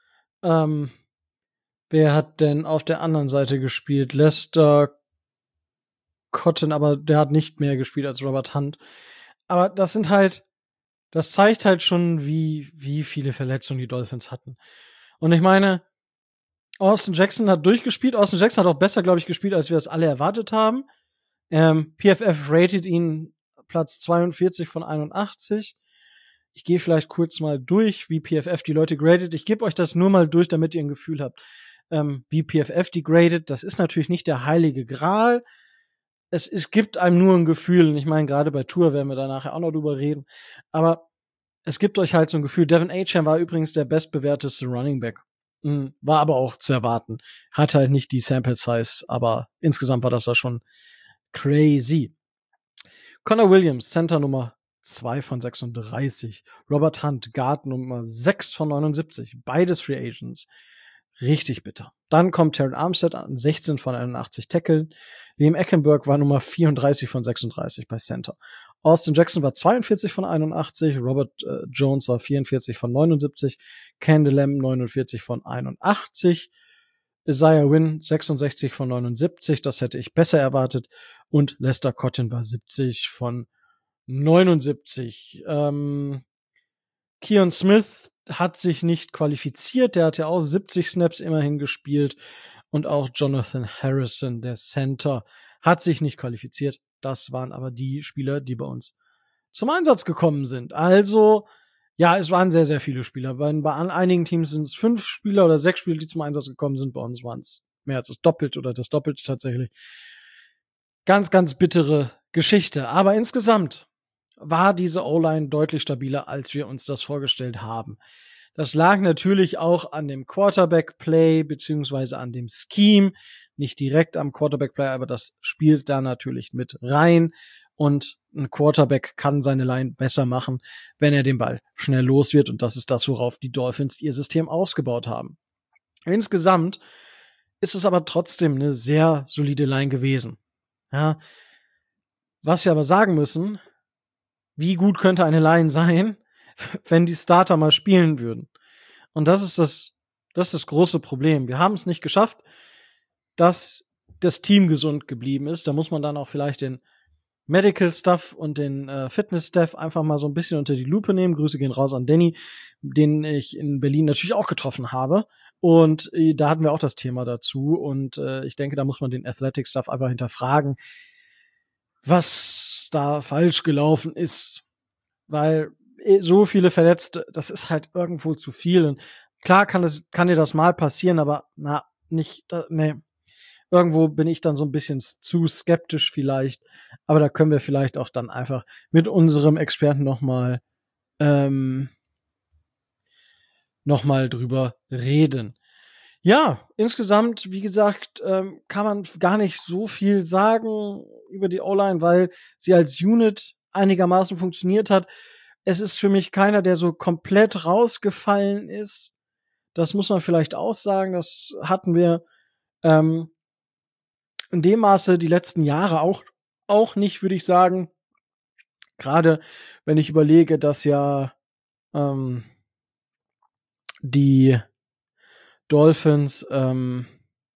wer hat denn auf der anderen Seite gespielt? Lester Cotton, aber der hat nicht mehr gespielt als Robert Hunt. Aber das zeigt halt schon, wie viele Verletzungen die Dolphins hatten. Und ich meine, Austin Jackson hat durchgespielt. Austin Jackson hat auch besser, glaube ich, gespielt, als wir es alle erwartet haben. PFF rated ihn Platz 42 von 81. Ich gehe vielleicht kurz mal durch, wie PFF die Leute gradet. Ich gebe euch das nur mal durch, damit ihr ein Gefühl habt, wie PFF die gradet. Das ist natürlich nicht der heilige Gral. Es gibt einem nur ein Gefühl. Und ich meine, gerade bei Tour werden wir da nachher auch noch drüber reden. Aber es gibt euch halt so ein Gefühl. Devin Achane war übrigens der bestbewerteste Running Back. War aber auch zu erwarten. Hat halt nicht die Sample Size, aber insgesamt war das da schon crazy. Connor Williams, Center Nummer 2 von 36. Robert Hunt, Guard Nummer 6 von 79. Beides Free Agents. Richtig bitter. Dann kommt Terron Armstead an 16 von 81 Tackle. Liam Eckenberg war Nummer 34 von 36 bei Center. Austin Jackson war 42 von 81. Robert Jones war 44 von 79. Kendall Lamb 49 von 81. Isaiah Wynn 66 von 79. Das hätte ich besser erwartet. Und Lester Cotton war 70 von 79. Keon Smith hat sich nicht qualifiziert. Der hat ja auch 70 Snaps immerhin gespielt. Und auch Jonathan Harrison, der Center, hat sich nicht qualifiziert. Das waren aber die Spieler, die bei uns zum Einsatz gekommen sind. Also, ja, es waren sehr, sehr viele Spieler. Bei einigen Teams sind es 5 Spieler oder 6 Spieler, die zum Einsatz gekommen sind. Bei uns waren es mehr als das Doppelte oder das Doppelte tatsächlich. Ganz, ganz bittere Geschichte. Aber insgesamt war diese O-Line deutlich stabiler, als wir uns das vorgestellt haben. Das lag natürlich auch an dem Quarterback-Play beziehungsweise an dem Scheme. Nicht direkt am Quarterback-Play, aber das spielt da natürlich mit rein. Und ein Quarterback kann seine Line besser machen, wenn er den Ball schnell los wird. Und das ist das, worauf die Dolphins ihr System ausgebaut haben. Insgesamt ist es aber trotzdem eine sehr solide Line gewesen. Ja. Was wir aber sagen müssen, wie gut könnte eine Line sein, wenn die Starter mal spielen würden? Und das ist das große Problem. Wir haben es nicht geschafft, dass das Team gesund geblieben ist. Da muss man dann auch vielleicht den Medical Stuff und den Fitness Staff einfach mal so ein bisschen unter die Lupe nehmen. Grüße gehen raus an Danny, den ich in Berlin natürlich auch getroffen habe. Und da hatten wir auch das Thema dazu. Und ich denke, da muss man den Athletic Stuff einfach hinterfragen, was da falsch gelaufen ist. Weil so viele Verletzte, das ist halt irgendwo zu viel. Und klar kann dir das mal passieren, aber nee. Irgendwo bin ich dann so ein bisschen zu skeptisch vielleicht. Aber da können wir vielleicht auch dann einfach mit unserem Experten noch mal drüber reden. Ja, insgesamt, wie gesagt, kann man gar nicht so viel sagen über die O-Line, weil sie als Unit einigermaßen funktioniert hat. Es ist für mich keiner, der so komplett rausgefallen ist. Das muss man vielleicht auch sagen. Das hatten wir in dem Maße die letzten Jahre auch nicht, würde ich sagen. Gerade wenn ich überlege, dass ja die Dolphins in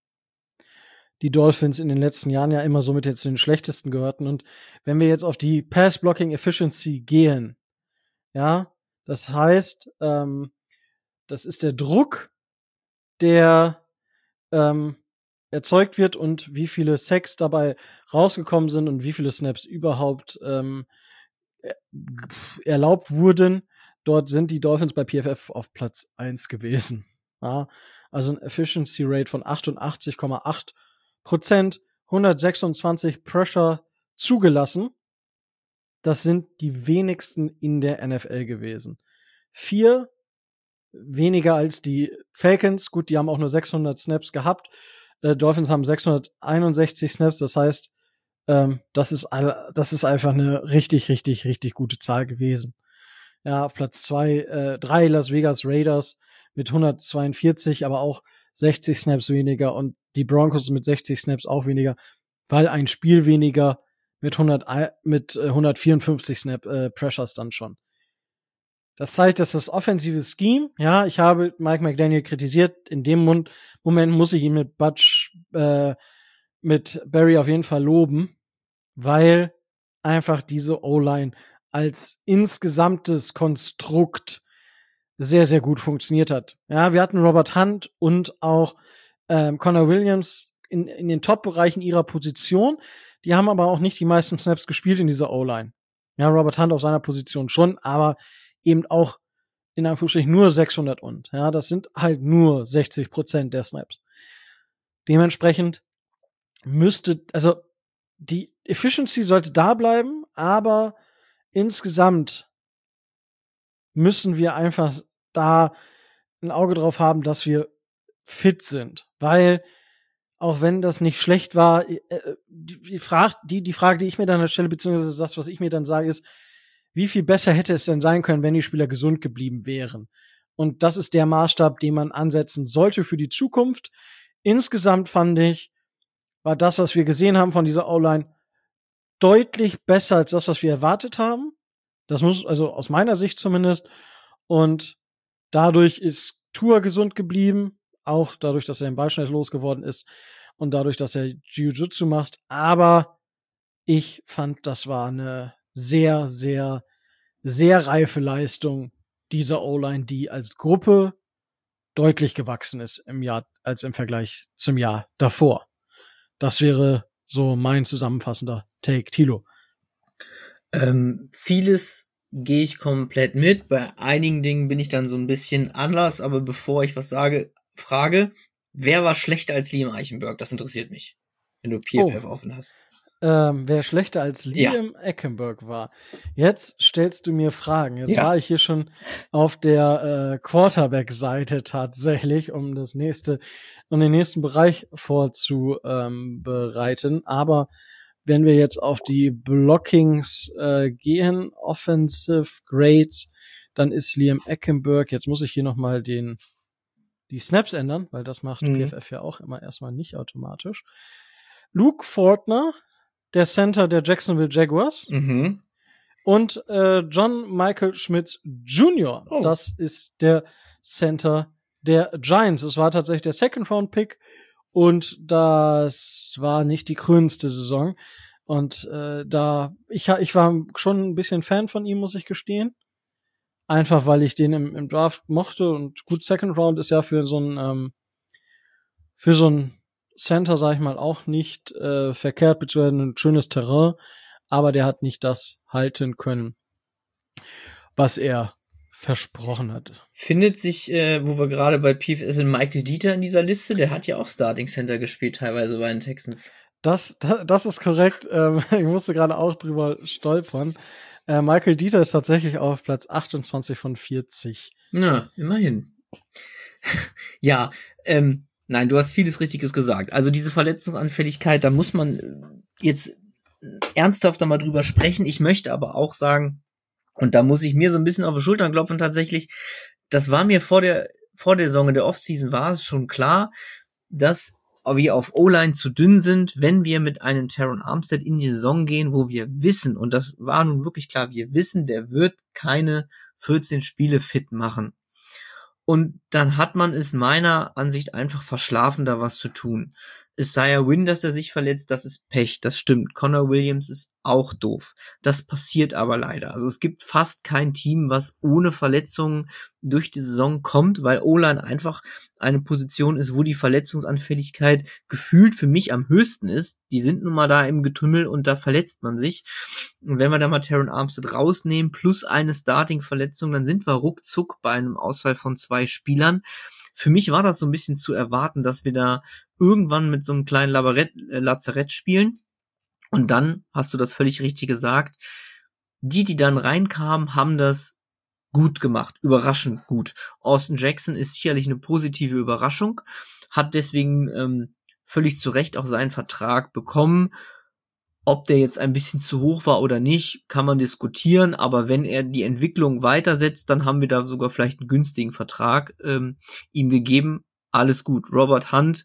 den letzten Jahren ja immer so mit jetzt zu den schlechtesten gehörten. Und wenn wir jetzt auf die Pass-Blocking-Efficiency gehen, ja, das heißt, das ist der Druck, der erzeugt wird und wie viele Sacks dabei rausgekommen sind und wie viele Snaps überhaupt erlaubt wurden. Dort sind die Dolphins bei PFF auf Platz 1 gewesen. Ja, also ein Efficiency Rate von 88,8%, 126 Pressure zugelassen. Das sind die wenigsten in der NFL gewesen. 4 weniger als die Falcons. Gut, die haben auch nur 600 Snaps gehabt. Dolphins haben 661 Snaps. Das heißt, das ist einfach eine richtig, richtig, richtig gute Zahl gewesen. Ja, auf Platz 3 Las Vegas Raiders mit 142, aber auch 60 Snaps weniger und die Broncos mit 60 Snaps auch weniger, weil ein Spiel weniger mit 154 Pressures dann schon. Das zeigt, dass das offensive Scheme, ja, ich habe Mike McDaniel kritisiert, in dem Moment muss ich ihn mit Barry auf jeden Fall loben, weil einfach diese O-Line als insgesamtes Konstrukt sehr, sehr gut funktioniert hat. Ja, wir hatten Robert Hunt und auch Connor Williams in den Top-Bereichen ihrer Position. Die haben aber auch nicht die meisten Snaps gespielt in dieser O-Line. Ja, Robert Hunt auf seiner Position schon, aber eben auch in Anführungsstrichen nur 600 und. Ja, das sind halt nur 60% der Snaps. Dementsprechend also die Efficiency sollte da bleiben, aber insgesamt müssen wir einfach da ein Auge drauf haben, dass wir fit sind. Weil, auch wenn das nicht schlecht war, die Frage, die ich mir dann stelle, beziehungsweise das, was ich mir dann sage, ist, wie viel besser hätte es denn sein können, wenn die Spieler gesund geblieben wären? Und das ist der Maßstab, den man ansetzen sollte für die Zukunft. Insgesamt fand ich, war das, was wir gesehen haben von dieser O-Line, deutlich besser als das, was wir erwartet haben. Das muss, also aus meiner Sicht zumindest. Und dadurch ist Tua gesund geblieben. Auch dadurch, dass er den Ball schnell losgeworden ist. Und dadurch, dass er Jiu-Jitsu macht. Aber ich fand, das war eine sehr, sehr, sehr reife Leistung dieser O-Line, die als Gruppe deutlich gewachsen ist als im Vergleich zum Jahr davor. Das wäre so mein zusammenfassender Take. Thilo. Vieles gehe ich komplett mit. Bei einigen Dingen bin ich dann so ein bisschen anders, aber bevor ich was sage, Frage, wer war schlechter als Liam Eichenberg? Das interessiert mich, wenn du PFF offen hast. Wer schlechter als Liam Eckenberg war. Jetzt stellst du mir Fragen. Jetzt war ich hier schon auf der Quarterback-Seite tatsächlich, um den nächsten Bereich vorzubereiten. Aber wenn wir jetzt auf die Blockings gehen, Offensive Grades, dann ist Liam Eckenberg, jetzt muss ich hier nochmal die Snaps ändern, weil das macht PFF ja auch immer erstmal nicht automatisch. Luke Fortner, der Center der Jacksonville Jaguars. Und John Michael Schmitz Jr. Oh. Das ist der Center der Giants. Es war tatsächlich der Second-Round-Pick und das war nicht die krönendste Saison. Und ich war schon ein bisschen Fan von ihm, muss ich gestehen. Einfach, weil ich den im Draft mochte. Und gut, Second Round ist ja für so ein Center, sag ich mal, auch nicht verkehrt, beziehungsweise ein schönes Terrain, aber der hat nicht das halten können, was er versprochen hat. Findet sich, wo wir gerade bei PFF sind, Michael Dieter in dieser Liste? Der hat ja auch Starting Center gespielt, teilweise bei den Texans. Das ist korrekt. Ich musste gerade auch drüber stolpern. Michael Dieter ist tatsächlich auf Platz 28 von 40. Na, immerhin. Ja, nein, du hast vieles Richtiges gesagt. Also diese Verletzungsanfälligkeit, da muss man jetzt ernsthaft mal drüber sprechen. Ich möchte aber auch sagen, und da muss ich mir so ein bisschen auf die Schultern klopfen tatsächlich, das war mir vor der Saison, in der Offseason war es schon klar, dass wir auf O-Line zu dünn sind, wenn wir mit einem Terron Armstead in die Saison gehen, wo wir wissen, und das war nun wirklich klar, wir wissen, der wird keine 14 Spiele fit machen. Und dann hat man es meiner Ansicht einfach verschlafen, da was zu tun. Es sei ja Win, dass er sich verletzt, das ist Pech, das stimmt. Connor Williams ist auch doof. Das passiert aber leider. Also es gibt fast kein Team, was ohne Verletzungen durch die Saison kommt, weil O-Line einfach eine Position ist, wo die Verletzungsanfälligkeit gefühlt für mich am höchsten ist. Die sind nun mal da im Getümmel und da verletzt man sich. Und wenn wir da mal Terron Armstead rausnehmen, plus eine Starting-Verletzung, dann sind wir ruckzuck bei einem Ausfall von 2 Spielern. Für mich war das so ein bisschen zu erwarten, dass wir da irgendwann mit so einem kleinen Lazarett spielen. Und dann, hast du das völlig richtig gesagt, die dann reinkamen, haben das gut gemacht, überraschend gut. Austin Jackson ist sicherlich eine positive Überraschung, hat deswegen völlig zu Recht auch seinen Vertrag bekommen. Ob der jetzt ein bisschen zu hoch war oder nicht, kann man diskutieren, aber wenn er die Entwicklung weitersetzt, dann haben wir da sogar vielleicht einen günstigen Vertrag ihm gegeben. Alles gut. Robert Hunt,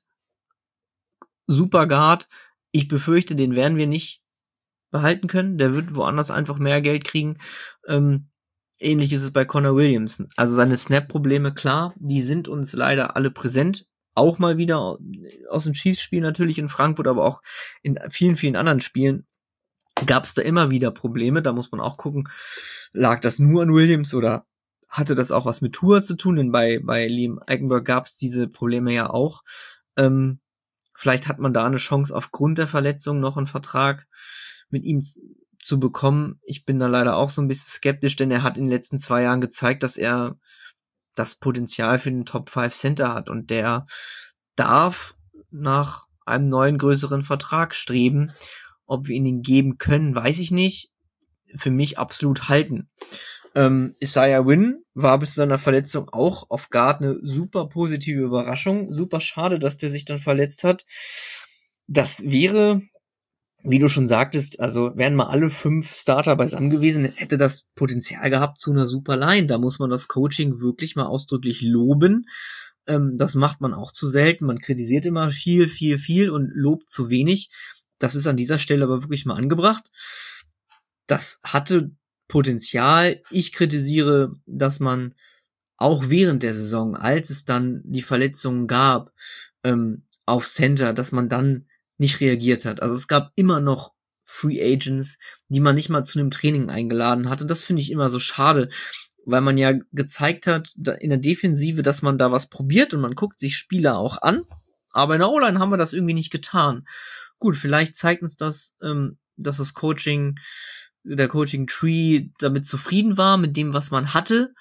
super Guard. Ich befürchte, den werden wir nicht behalten können. Der wird woanders einfach mehr Geld kriegen. Ähnlich ist es bei Connor Williams. Also seine Snap-Probleme, klar, die sind uns leider alle präsent. Auch mal wieder aus dem Chiefs-Spiel natürlich in Frankfurt, aber auch in vielen, vielen anderen Spielen gab es da immer wieder Probleme. Da muss man auch gucken, lag das nur an Williams oder hatte das auch was mit Tua zu tun? Denn bei Liam Eichenberg gab es diese Probleme ja auch. Vielleicht hat man da eine Chance, aufgrund der Verletzung noch einen Vertrag mit ihm zu bekommen. Ich bin da leider auch so ein bisschen skeptisch, denn er hat in den letzten 2 Jahren gezeigt, dass er das Potenzial für den Top 5 Center hat und der darf nach einem neuen, größeren Vertrag streben. Ob wir ihn geben können, weiß ich nicht. Für mich absolut halten. Isaiah Wynn war bis zu seiner Verletzung auch auf Guard eine super positive Überraschung. Super schade, dass der sich dann verletzt hat. Das wäre, wie du schon sagtest, also wären mal alle 5 Starter beisammen gewesen, hätte das Potenzial gehabt zu einer super Line. Da muss man das Coaching wirklich mal ausdrücklich loben. Das macht man auch zu selten. Man kritisiert immer viel, viel, viel und lobt zu wenig. Das ist an dieser Stelle aber wirklich mal angebracht. Das hatte Potenzial. Ich kritisiere, dass man auch während der Saison, als es dann die Verletzungen gab, auf Center, dass man dann nicht reagiert hat. Also es gab immer noch Free Agents, die man nicht mal zu einem Training eingeladen hatte. Das finde ich immer so schade, weil man ja gezeigt hat in der Defensive, dass man da was probiert und man guckt sich Spieler auch an. Aber in der O-Line haben wir das irgendwie nicht getan. Gut, vielleicht zeigt uns das, dass das Coaching, der Coaching-Tree damit zufrieden war mit dem, was man hatte.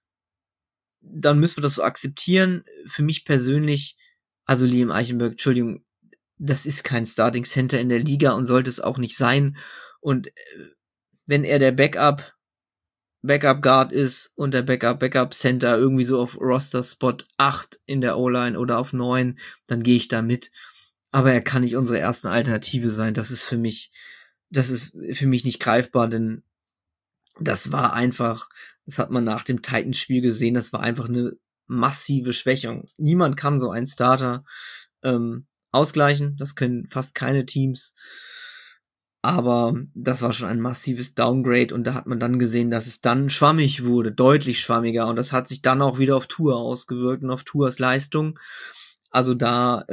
Dann müssen wir das so akzeptieren. Für mich persönlich, also Liam Eichenberg, Entschuldigung, das ist kein Starting Center in der Liga und sollte es auch nicht sein. Und wenn er der Backup Guard ist und der Backup Center irgendwie so auf Roster Spot 8 in der O-Line oder auf 9, dann gehe ich da mit. Aber er kann nicht unsere erste Alternative sein. Das ist für mich nicht greifbar, denn das war einfach, das hat man nach dem Titans-Spiel gesehen, das war einfach eine massive Schwächung. Niemand kann so einen Starter ausgleichen. Das können fast keine Teams. Aber das war schon ein massives Downgrade und da hat man dann gesehen, dass es dann schwammig wurde, deutlich schwammiger. Und das hat sich dann auch wieder auf Tua ausgewirkt und auf Tuas Leistung. Also da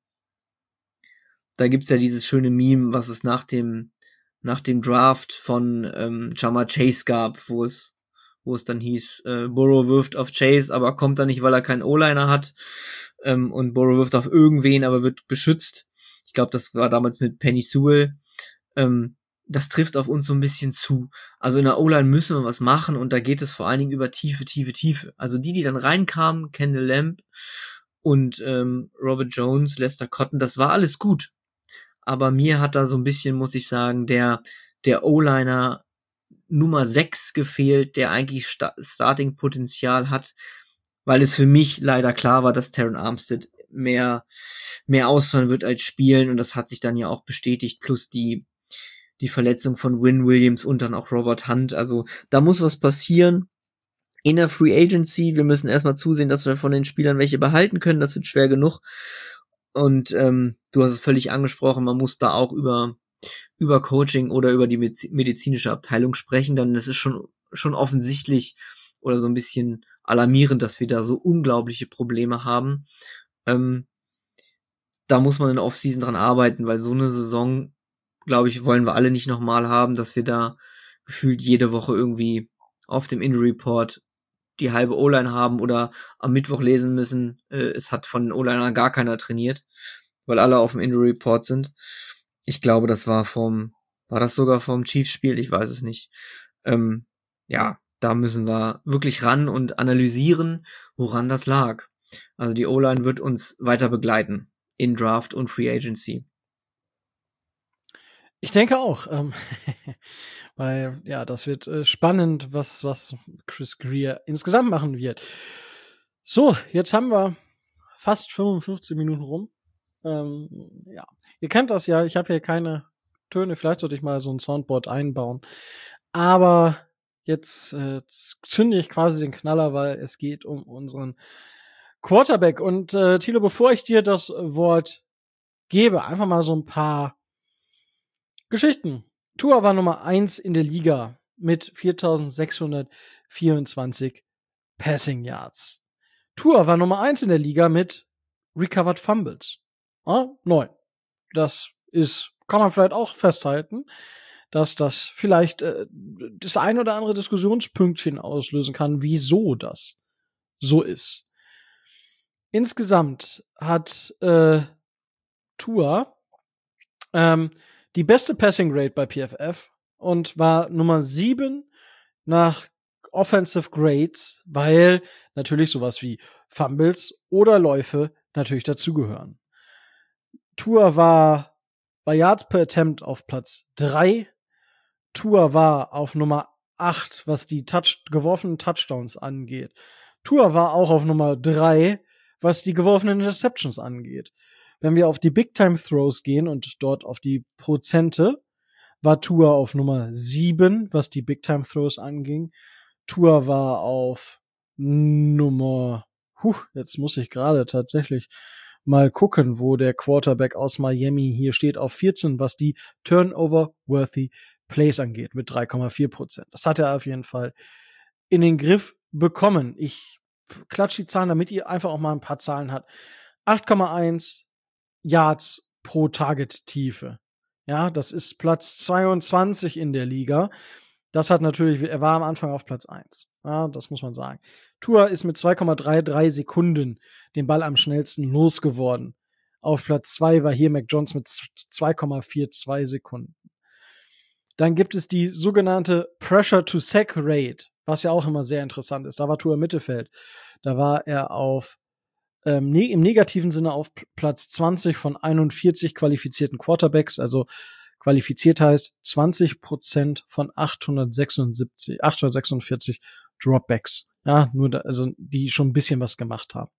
gibt's ja dieses schöne Meme, was es nach dem Draft von Ja'Marr Chase gab, wo es dann hieß, Burrow wirft auf Chase, aber kommt dann nicht, weil er keinen O-Liner hat. Und Burrow wirft auf irgendwen, aber wird beschützt. Ich glaube, das war damals mit Penny Sewell. Das trifft auf uns so ein bisschen zu. Also in der O-Line müssen wir was machen und da geht es vor allen Dingen über Tiefe. Also die dann reinkamen, Kendall Lamb und Robert Jones, Lester Cotton, das war alles gut. Aber mir hat da so ein bisschen, muss ich sagen, der O-Liner Nummer 6 gefehlt, der eigentlich Starting-Potenzial hat, weil es für mich leider klar war, dass Terron Armstead mehr ausfallen wird als spielen und das hat sich dann ja auch bestätigt, plus die Verletzung von Wynn Williams und dann auch Robert Hunt. Also da muss was passieren in der Free Agency. Wir müssen erstmal zusehen, dass wir von den Spielern welche behalten können. Das wird schwer genug. Und du hast es völlig angesprochen, man muss da auch über Coaching oder über die medizinische Abteilung sprechen, dann das ist schon offensichtlich oder so ein bisschen alarmierend, dass wir da so unglaubliche Probleme haben. Da muss man in der Offseason dran arbeiten, weil so eine Saison, glaube ich, wollen wir alle nicht nochmal haben, dass wir da gefühlt jede Woche irgendwie auf dem Injury Report die halbe O-Line haben oder am Mittwoch lesen müssen, es hat von den O-Linern gar keiner trainiert, weil alle auf dem Injury Report sind. Ich glaube, das war das sogar vom Chiefs-Spiel? Ich weiß es nicht. Ja, da müssen wir wirklich ran und analysieren, woran das lag. Also die O-Line wird uns weiter begleiten in Draft und Free Agency. Ich denke auch, weil ja, das wird spannend, was Chris Grier insgesamt machen wird. So, jetzt haben wir fast 55 Minuten rum. Ja, ihr kennt das ja, ich habe hier keine Töne. Vielleicht sollte ich mal so ein Soundboard einbauen. Aber jetzt zünde ich quasi den Knaller, weil es geht um unseren Quarterback. Und Thilo, bevor ich dir das Wort gebe, einfach mal so ein paar Geschichten. Tua war Nummer 1 in der Liga mit 4.624 Passing Yards. Tua war Nummer 1 in der Liga mit Recovered Fumbles. 9. Das kann man vielleicht auch festhalten, dass das vielleicht das ein oder andere Diskussionspünktchen auslösen kann, wieso das so ist. Insgesamt hat Tua die beste Passing Rate bei PFF und war Nummer 7 nach Offensive Grades, weil natürlich sowas wie Fumbles oder Läufe natürlich dazugehören. Tua war bei Yards per Attempt auf Platz 3. Tua war auf Nummer 8, was die geworfenen Touchdowns angeht. Tua war auch auf Nummer 3, was die geworfenen Interceptions angeht. Wenn wir auf die Big-Time-Throws gehen und dort auf die Prozente, war Tua auf Nummer 7, was die Big-Time-Throws anging. Tua war auf Nummer, jetzt muss ich gerade tatsächlich mal gucken, wo der Quarterback aus Miami hier steht, auf 14, was die Turnover-Worthy Plays angeht, mit 3,4%. Das hat er auf jeden Fall in den Griff bekommen. Ich klatsche die Zahlen, damit ihr einfach auch mal ein paar Zahlen habt. 8,1 Yards pro Target-Tiefe. Ja, das ist Platz 22 in der Liga. Das hat natürlich, er war am Anfang auf Platz 1. Ja, das muss man sagen. Tua ist mit 2,33 Sekunden den Ball am schnellsten losgeworden. Auf Platz 2 war hier Mac Jones mit 2,42 Sekunden. Dann gibt es die sogenannte Pressure-to-Sack-Rate, was ja auch immer sehr interessant ist. Da war Tua im Mittelfeld. Da war er auf im negativen Sinne auf Platz 20 von 41 qualifizierten Quarterbacks. Also qualifiziert heißt 20% von 846 Dropbacks. Ja, also die schon ein bisschen was gemacht haben.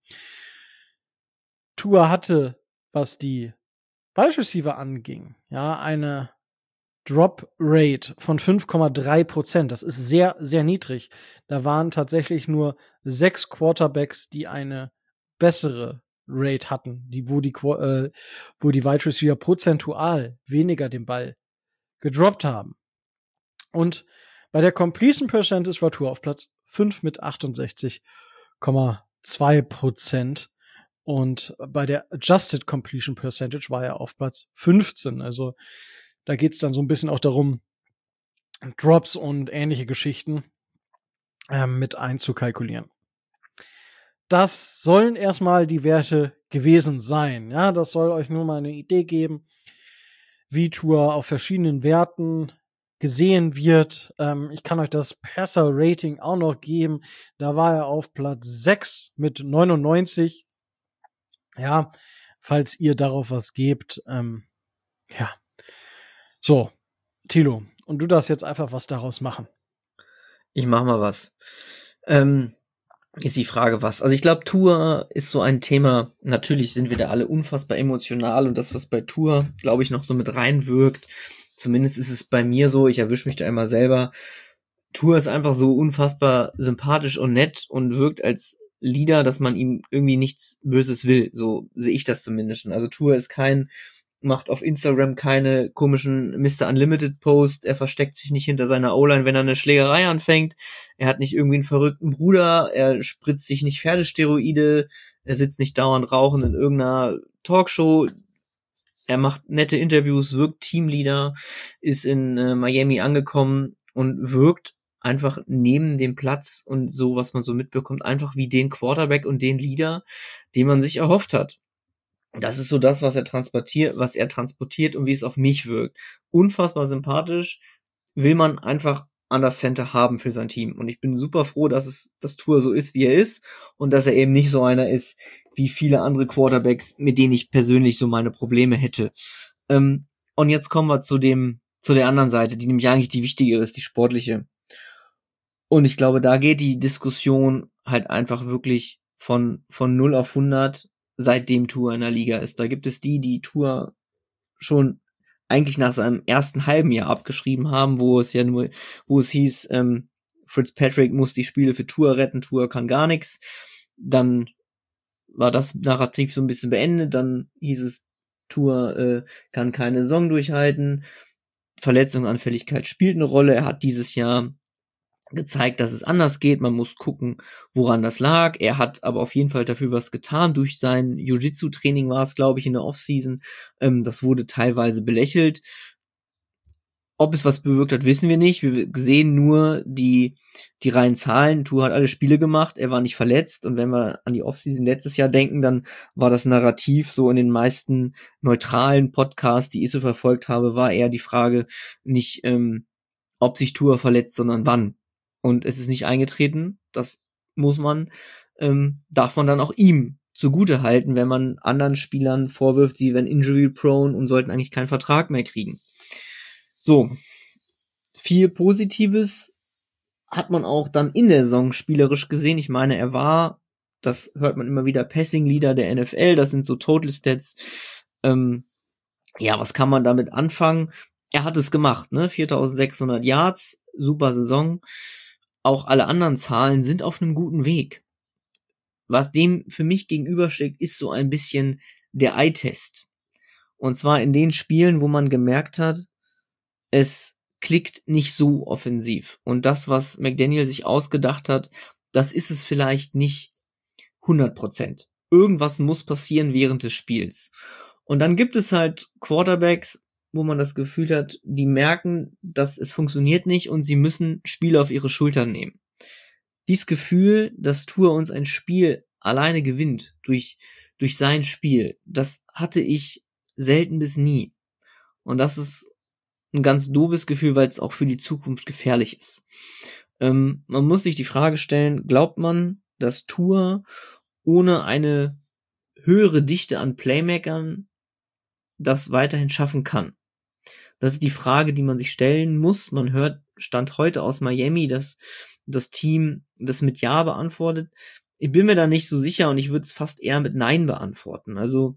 Tua hatte, was die Wide Receiver anging, ja, eine Drop Rate von 5,3%. Das ist sehr, sehr niedrig. Da waren tatsächlich nur 6 Quarterbacks, die eine bessere Rate hatten, wo die Wide Receiver prozentual weniger den Ball gedroppt haben. Und bei der Completion Percentage war Tua auf Platz 5 mit 68,2%. Und bei der Adjusted Completion Percentage war er auf Platz 15. Also da geht's dann so ein bisschen auch darum, Drops und ähnliche Geschichten mit einzukalkulieren. Das sollen erstmal die Werte gewesen sein. Ja, das soll euch nur mal eine Idee geben, wie Tua auf verschiedenen Werten gesehen wird. Ich kann euch das Passer-Rating auch noch geben. Da war er auf Platz 6 mit 99. Ja, falls ihr darauf was gebt. Ja. So, Thilo, und du darfst jetzt einfach was daraus machen. Ich mach mal was. Ist die Frage, was. Also ich glaube, Tua ist so ein Thema, natürlich sind wir da alle unfassbar emotional und das, was bei Tua, glaube ich, noch so mit reinwirkt, zumindest ist es bei mir so, ich erwische mich da immer selber, Tua ist einfach so unfassbar sympathisch und nett und wirkt als Leader, dass man ihm irgendwie nichts Böses will, so sehe ich das zumindest. Also Tua ist macht auf Instagram keine komischen Mr. Unlimited Posts, er versteckt sich nicht hinter seiner O-Line, wenn er eine Schlägerei anfängt, er hat nicht irgendwie einen verrückten Bruder, er spritzt sich nicht Pferdesteroide, er sitzt nicht dauernd rauchend in irgendeiner Talkshow, er macht nette Interviews, wirkt Teamleader, ist in Miami angekommen und wirkt einfach neben dem Platz und so, was man so mitbekommt, einfach wie den Quarterback und den Leader, den man sich erhofft hat. Das ist so das, was er transportiert und wie es auf mich wirkt. Unfassbar sympathisch, will man einfach an das Center haben für sein Team. Und ich bin super froh, dass Tua so ist, wie er ist und dass er eben nicht so einer ist, wie viele andere Quarterbacks, mit denen ich persönlich so meine Probleme hätte. Und jetzt kommen wir zu der anderen Seite, die nämlich eigentlich die wichtigere ist, die sportliche. Und ich glaube, da geht die Diskussion halt einfach wirklich von 0 auf 100, seitdem Tua in der Liga ist. Da gibt es die Tua schon eigentlich nach seinem ersten halben Jahr abgeschrieben haben, wo es hieß, Fitzpatrick muss die Spiele für Tua retten, Tua kann gar nichts. Dann war das Narrativ so ein bisschen beendet, dann hieß es, Tua kann keine Saison durchhalten, Verletzungsanfälligkeit spielt eine Rolle, er hat dieses Jahr gezeigt, dass es anders geht, man muss gucken, woran das lag, er hat aber auf jeden Fall dafür was getan, durch sein Jiu-Jitsu-Training war es, glaube ich, in der Offseason, das wurde teilweise belächelt, ob es was bewirkt hat, wissen wir nicht, wir sehen nur die reinen Zahlen, Tua hat alle Spiele gemacht, er war nicht verletzt, und wenn wir an die Offseason letztes Jahr denken, dann war das Narrativ so in den meisten neutralen Podcasts, die ich so verfolgt habe, war eher die Frage nicht, ob sich Tua verletzt, sondern wann. Und es ist nicht eingetreten, das darf man dann auch ihm zugute halten, wenn man anderen Spielern vorwirft, sie wären injury-prone und sollten eigentlich keinen Vertrag mehr kriegen. So, viel Positives hat man auch dann in der Saison spielerisch gesehen. Ich meine, er war, das hört man immer wieder, Passing Leader der NFL, das sind so Total Stats. Was kann man damit anfangen? Er hat es gemacht, ne? 4.600 Yards, super Saison. Auch alle anderen Zahlen sind auf einem guten Weg. Was dem für mich gegenübersteht, ist so ein bisschen der Eye-Test. Und zwar in den Spielen, wo man gemerkt hat, es klickt nicht so offensiv. Und das, was McDaniel sich ausgedacht hat, das ist es vielleicht nicht 100%. Irgendwas muss passieren während des Spiels. Und dann gibt es halt Quarterbacks, wo man das Gefühl hat, die merken, dass es funktioniert nicht und sie müssen Spiele auf ihre Schultern nehmen. Dieses Gefühl, dass Tua uns ein Spiel alleine gewinnt durch sein Spiel, das hatte ich selten bis nie. Und das ist ein ganz doofes Gefühl, weil es auch für die Zukunft gefährlich ist. Man muss sich die Frage stellen, glaubt man, dass Tua ohne eine höhere Dichte an Playmakern das weiterhin schaffen kann? Das ist die Frage, die man sich stellen muss. Man hört Stand heute aus Miami, dass das Team das mit Ja beantwortet. Ich bin mir da nicht so sicher und ich würde es fast eher mit Nein beantworten. Also,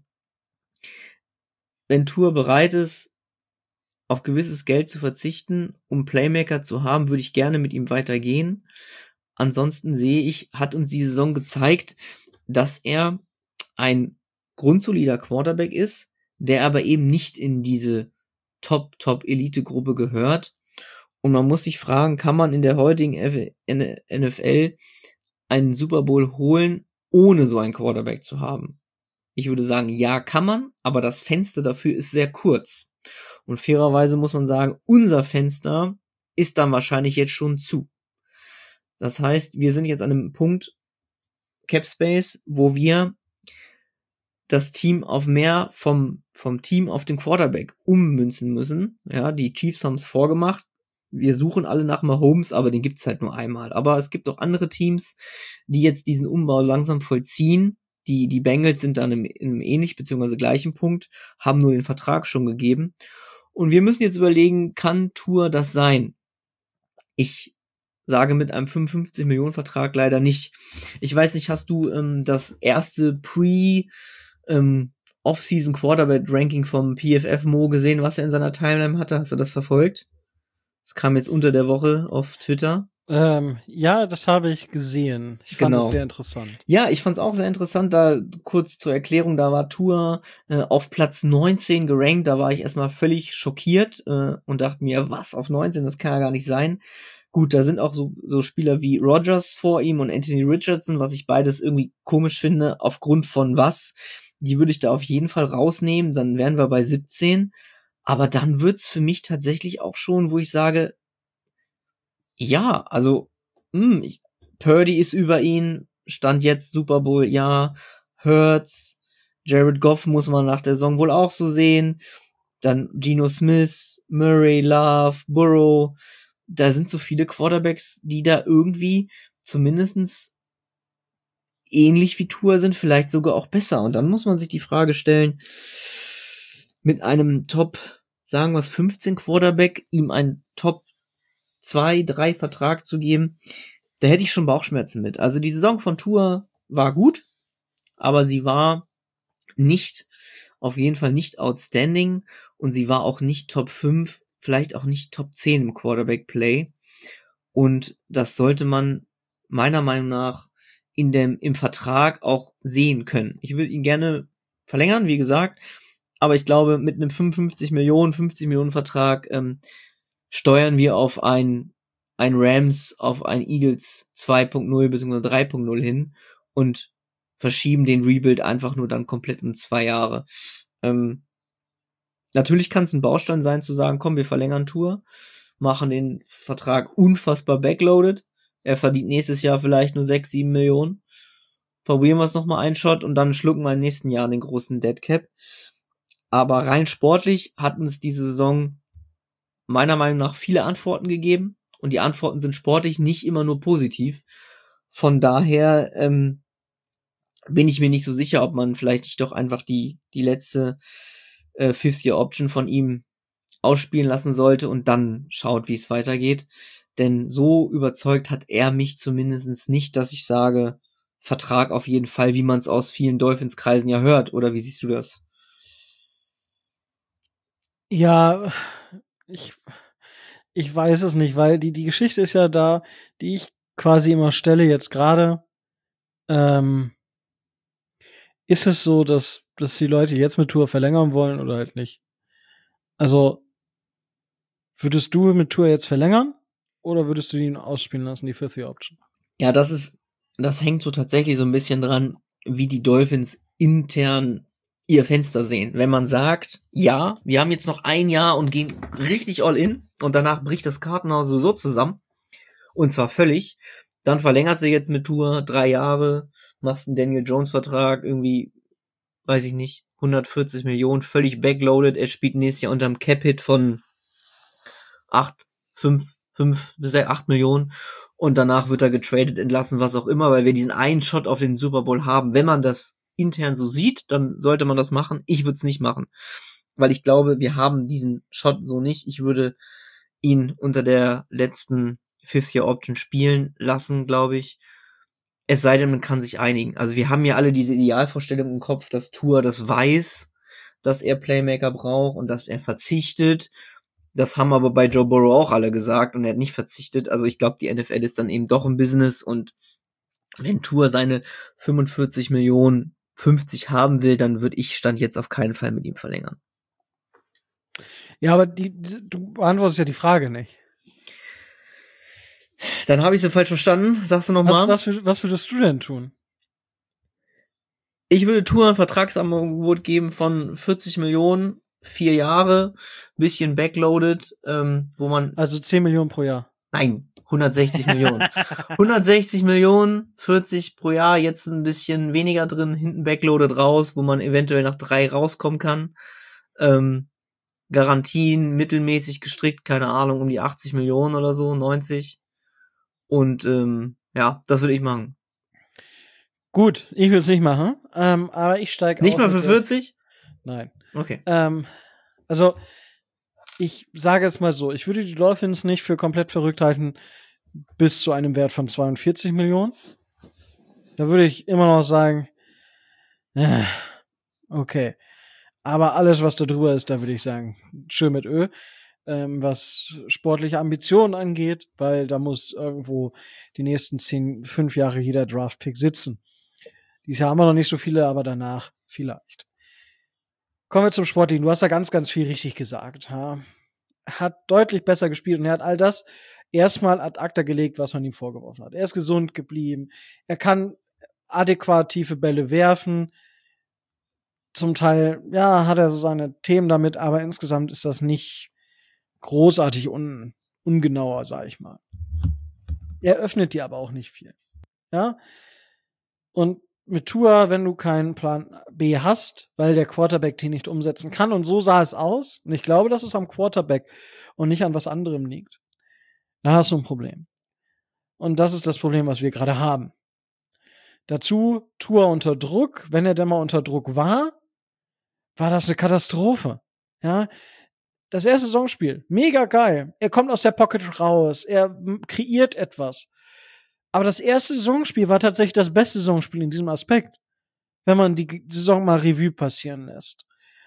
wenn Tua bereit ist, auf gewisses Geld zu verzichten, um Playmaker zu haben, würde ich gerne mit ihm weitergehen. Ansonsten hat uns die Saison gezeigt, dass er ein grundsolider Quarterback ist, der aber eben nicht in diese Top-Elite-Gruppe gehört. Und man muss sich fragen, kann man in der heutigen NFL einen Super Bowl holen, ohne so einen Quarterback zu haben? Ich würde sagen, ja, kann man, aber das Fenster dafür ist sehr kurz. Und fairerweise muss man sagen, unser Fenster ist dann wahrscheinlich jetzt schon zu. Das heißt, wir sind jetzt an einem Punkt Cap Space, wo wir das Team auf mehr vom Team auf den Quarterback ummünzen müssen. Ja, die Chiefs haben es vorgemacht. Wir suchen alle nach Mahomes, aber den gibt's halt nur einmal. Aber es gibt auch andere Teams, die jetzt diesen Umbau langsam vollziehen. Die Bengals sind dann im ähnlich bzw. gleichen Punkt, haben nur den Vertrag schon gegeben. Und wir müssen jetzt überlegen, kann Tua das sein? Ich sage mit einem 55-Millionen-Vertrag leider nicht. Ich weiß nicht, hast du das erste Off-Season Quarterback-Ranking vom PFF Mo gesehen, was er in seiner Timeline hatte? Hast du das verfolgt? Das kam jetzt unter der Woche auf Twitter. Ja, das habe ich gesehen. Ich fand es sehr interessant. Ja, ich fand es auch sehr interessant. Da kurz zur Erklärung, da war Tua auf Platz 19 gerankt. Da war ich erstmal völlig schockiert und dachte mir, was, auf 19? Das kann ja gar nicht sein. Gut, da sind auch so Spieler wie Rodgers vor ihm und Anthony Richardson, was ich beides irgendwie komisch finde, aufgrund von was. Die würde ich da auf jeden Fall rausnehmen. Dann wären wir bei 17. Aber dann wird's für mich tatsächlich auch schon, wo ich sage, ja, also Purdy ist über ihn, Stand jetzt Super Bowl, ja, Hurts, Jared Goff muss man nach der Saison wohl auch so sehen, dann Geno Smith, Murray, Love, Burrow, da sind so viele Quarterbacks, die da irgendwie zumindestens ähnlich wie Tua sind, vielleicht sogar auch besser. Und dann muss man sich die Frage stellen, mit einem Top, sagen wir es, 15 Quarterback, ihm einen Top 2, 3 Vertrag zu geben, da hätte ich schon Bauchschmerzen mit. Also die Saison von Tua war gut, aber sie war auf jeden Fall nicht outstanding. und sie war auch nicht Top 5, vielleicht auch nicht Top 10 im Quarterback-Play. Und das sollte man meiner Meinung nach im Vertrag auch sehen können. Ich will ihn gerne verlängern, wie gesagt, aber ich glaube, mit einem 50 Millionen Vertrag steuern wir auf ein Rams, auf ein Eagles 2.0 bzw. 3.0 hin und verschieben den Rebuild einfach nur dann komplett um 2 Jahre. Natürlich kann es ein Baustein sein, zu sagen, komm, wir verlängern Tour, machen den Vertrag unfassbar backloaded. Er verdient nächstes Jahr vielleicht nur 6, 7 Millionen. Probieren wir es nochmal einen Shot und dann schlucken wir im nächsten Jahr den großen Deadcap. Aber rein sportlich hat uns diese Saison meiner Meinung nach viele Antworten gegeben. Und die Antworten sind sportlich nicht immer nur positiv. Von daher bin ich mir nicht so sicher, ob man vielleicht nicht doch einfach die letzte Fifth-Year-Option von ihm ausspielen lassen sollte und dann schaut, wie es weitergeht. Denn so überzeugt hat er mich zumindest nicht, dass ich sage, Vertrag auf jeden Fall, wie man es aus vielen Dolphins-Kreisen ja hört. Oder wie siehst du das? Ja, ich weiß es nicht, weil die Geschichte ist ja da, die ich quasi immer stelle jetzt gerade. Ist es so, dass die Leute jetzt mit Tour verlängern wollen oder halt nicht? Also, würdest du mit Tour jetzt verlängern oder würdest du ihn ausspielen lassen, die Fifth Year Option? Ja, das hängt so tatsächlich so ein bisschen dran, wie die Dolphins intern ihr Fenster sehen. Wenn man sagt, ja, wir haben jetzt noch 1 Jahr und gehen richtig all in und danach bricht das Kartenhaus sowieso zusammen, und zwar völlig, dann verlängerst du jetzt mit Tour 3 Jahre, machst einen Daniel Jones Vertrag, irgendwie, weiß ich nicht, 140 Millionen, völlig backloaded, er spielt nächstes Jahr unterm Cap-Hit von 5 bis 8 Millionen und danach wird er getradet, entlassen, was auch immer, weil wir diesen einen Shot auf den Super Bowl haben. Wenn man das intern so sieht, dann sollte man das machen. Ich würde es nicht machen, weil ich glaube, wir haben diesen Shot so nicht. Ich würde ihn unter der letzten Fifth-Year-Option spielen lassen, glaube ich. Es sei denn, man kann sich einigen. Also wir haben ja alle diese Idealvorstellung im Kopf, dass Tua das weiß, dass er Playmaker braucht und dass er verzichtet. Das haben aber bei Joe Burrow auch alle gesagt und er hat nicht verzichtet. Also ich glaube, die NFL ist dann eben doch ein Business und wenn Tua seine 45 Millionen 50 haben will, dann würde ich Stand jetzt auf keinen Fall mit ihm verlängern. Ja, aber du beantwortest ja die Frage nicht. Dann habe ich sie falsch verstanden. Sagst du nochmal? Was würdest du denn tun? Ich würde Tua ein Vertragsangebot geben von 40 Millionen, 4 Jahre, bisschen backloaded, wo man... Also 10 Millionen pro Jahr. Nein, 160 Millionen. 160 Millionen, 40 pro Jahr, jetzt ein bisschen weniger drin, hinten backloaded raus, wo man eventuell nach 3 rauskommen kann. Garantien mittelmäßig gestrickt, keine Ahnung, um die 80 Millionen oder so, 90. Und ja, das würde ich machen. Gut, ich würde es nicht machen, aber ich steige Nicht mal für 40? Nein. Okay. Also, ich sage es mal so, ich würde die Dolphins nicht für komplett verrückt halten bis zu einem Wert von 42 Millionen. Da würde ich immer noch sagen, okay. Aber alles, was da drüber ist, da würde ich sagen, schön mit Ö. Was sportliche Ambitionen angeht, weil da muss irgendwo die nächsten 5 Jahre jeder Draft-Pick sitzen. Dieses Jahr haben wir noch nicht so viele, aber danach vielleicht. Kommen wir zum Sportlichen. Du hast da ganz, ganz viel richtig gesagt. Ha? Hat deutlich besser gespielt und er hat all das erstmal ad acta gelegt, was man ihm vorgeworfen hat. Er ist gesund geblieben. Er kann adäquat tiefe Bälle werfen. Zum Teil, ja, hat er so seine Themen damit, aber insgesamt ist das nicht großartig ungenauer, sag ich mal. Er öffnet dir aber auch nicht viel. Ja? Und mit Tua, wenn du keinen Plan B hast, weil der Quarterback den nicht umsetzen kann, und so sah es aus, und ich glaube, dass es am Quarterback und nicht an was anderem liegt, dann hast du ein Problem. Und das ist das Problem, was wir gerade haben. Dazu Tua unter Druck. Wenn er denn mal unter Druck war das eine Katastrophe. Ja, das erste Saisonspiel, mega geil. Er kommt aus der Pocket raus, er kreiert etwas. Aber das erste Saisonspiel war tatsächlich das beste Saisonspiel in diesem Aspekt, wenn man die Saison mal Revue passieren lässt.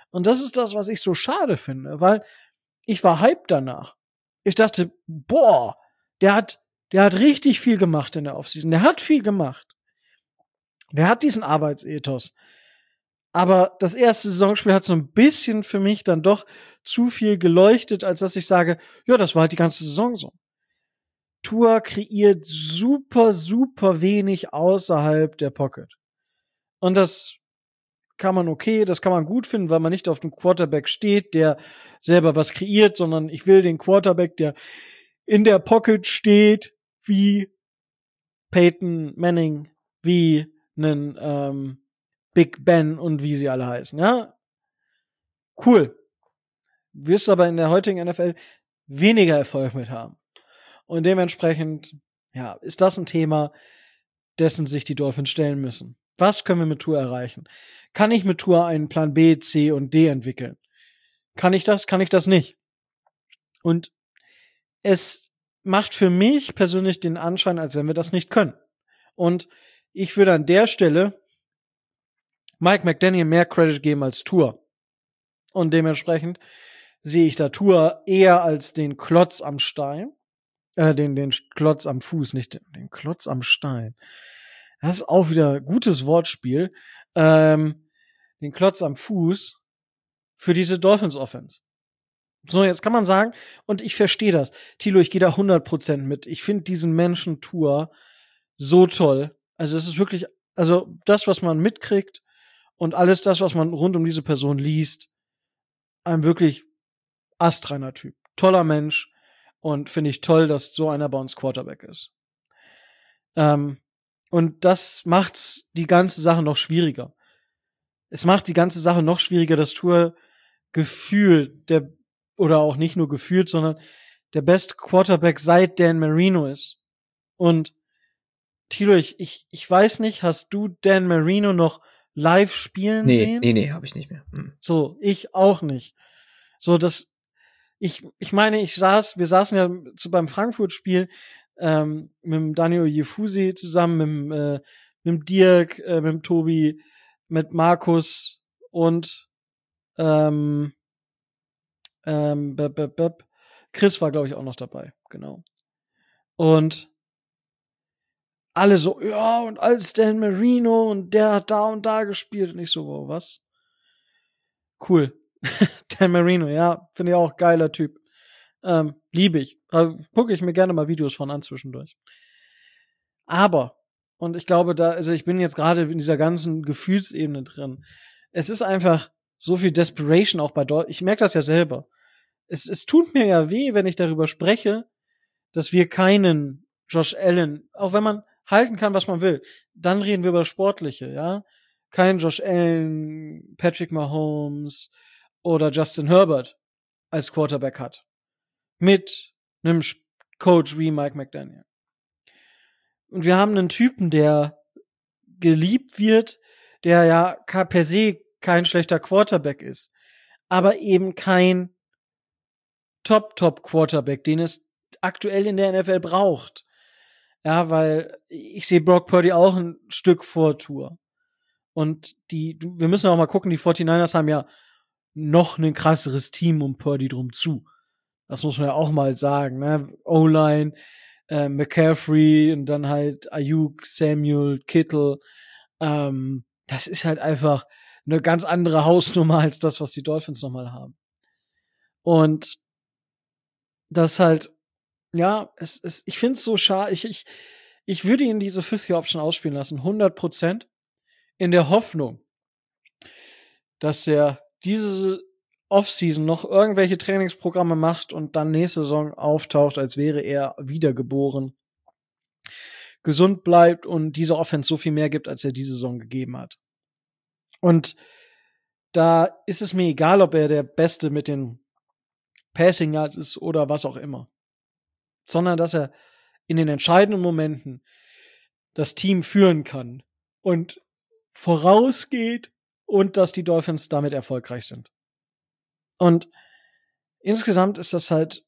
Und das ist das, was ich so schade finde, weil ich war hyped danach. Ich dachte, boah, der hat richtig viel gemacht in der Offseason. Der hat viel gemacht. Der hat diesen Arbeitsethos. Aber das erste Saisonspiel hat so ein bisschen für mich dann doch zu viel geleuchtet, als dass ich sage, ja, das war halt die ganze Saison so. Tua kreiert super, super wenig außerhalb der Pocket. Und das kann man gut finden, weil man nicht auf dem Quarterback steht, der selber was kreiert, sondern ich will den Quarterback, der in der Pocket steht, wie Peyton Manning, wie einen Big Ben und wie sie alle heißen, ja? Cool. Wirst aber in der heutigen NFL weniger Erfolg mit haben. Und dementsprechend, ja, ist das ein Thema, dessen sich die Dolphins stellen müssen. Was können wir mit Tour erreichen? Kann ich mit Tour einen Plan B, C und D entwickeln? Kann ich das? Kann ich das nicht? Und es macht für mich persönlich den Anschein, als wenn wir das nicht können. Und ich würde an der Stelle Mike McDaniel mehr Credit geben als Tour. Und dementsprechend sehe ich da Tour eher als den Klotz am Stein. Den Klotz am Fuß, nicht den Klotz am Stein. Das ist auch wieder gutes Wortspiel. Den Klotz am Fuß für diese Dolphins Offense. So, jetzt kann man sagen, und ich verstehe das. Thilo, ich gehe da 100% mit. Ich finde diesen Menschen Tour so toll. Also es ist wirklich, also das, was man mitkriegt und alles das, was man rund um diese Person liest, ein wirklich astreiner Typ. Toller Mensch. Und finde ich toll, dass so einer bei uns Quarterback ist. Und das macht's die ganze Sache noch schwieriger. Es macht die ganze Sache noch schwieriger, dass Tour gefühlt oder auch nicht nur gefühlt, sondern der beste Quarterback seit Dan Marino ist. Und Thilo, ich weiß nicht, hast du Dan Marino noch live spielen sehen? Nee, habe ich nicht mehr. So, ich auch nicht. So, ich meine, wir saßen ja beim Frankfurt-Spiel mit dem Daniel Jefusi zusammen, mit dem Dirk, mit dem Tobi, mit Markus und Chris war, glaube ich, auch noch dabei, genau. Und alle so, ja, und als Dan Marino und der hat da und da gespielt. Und ich so, wow, was? Cool. Dan Marino, ja, finde ich auch geiler Typ. Liebe ich. Gucke ich mir gerne mal Videos von an zwischendurch. Aber, und ich glaube, also ich bin jetzt gerade in dieser ganzen Gefühlsebene drin. Es ist einfach so viel Desperation auch bei ich merke das ja selber. Es tut mir ja weh, wenn ich darüber spreche, dass wir keinen Josh Allen, auch wenn man halten kann, was man will, dann reden wir über Sportliche, ja. Kein Josh Allen, Patrick Mahomes oder Justin Herbert als Quarterback hat. Mit einem Coach wie Mike McDaniel. Und wir haben einen Typen, der geliebt wird, der ja per se kein schlechter Quarterback ist, aber eben kein Top-Quarterback, den es aktuell in der NFL braucht. Ja, weil ich sehe Brock Purdy auch ein Stück vor Tour. Und wir müssen auch mal gucken, die 49ers haben ja noch ein krasseres Team um Purdy drum zu. Das muss man ja auch mal sagen, ne? O-Line, McCaffrey und dann halt Ayuk, Samuel, Kittle. Das ist halt einfach eine ganz andere Hausnummer als das, was die Dolphins nochmal haben. Und das halt, ja, ich find's so schade. Ich würde ihn diese Fifth-Year-Option ausspielen lassen, 100%, in der Hoffnung, dass er diese Offseason noch irgendwelche Trainingsprogramme macht und dann nächste Saison auftaucht, als wäre er wiedergeboren, gesund bleibt und dieser Offense so viel mehr gibt, als er diese Saison gegeben hat. Und da ist es mir egal, ob er der Beste mit den Passing Yards ist oder was auch immer. Sondern, dass er in den entscheidenden Momenten das Team führen kann und vorausgeht und dass die Dolphins damit erfolgreich sind. Und insgesamt ist das halt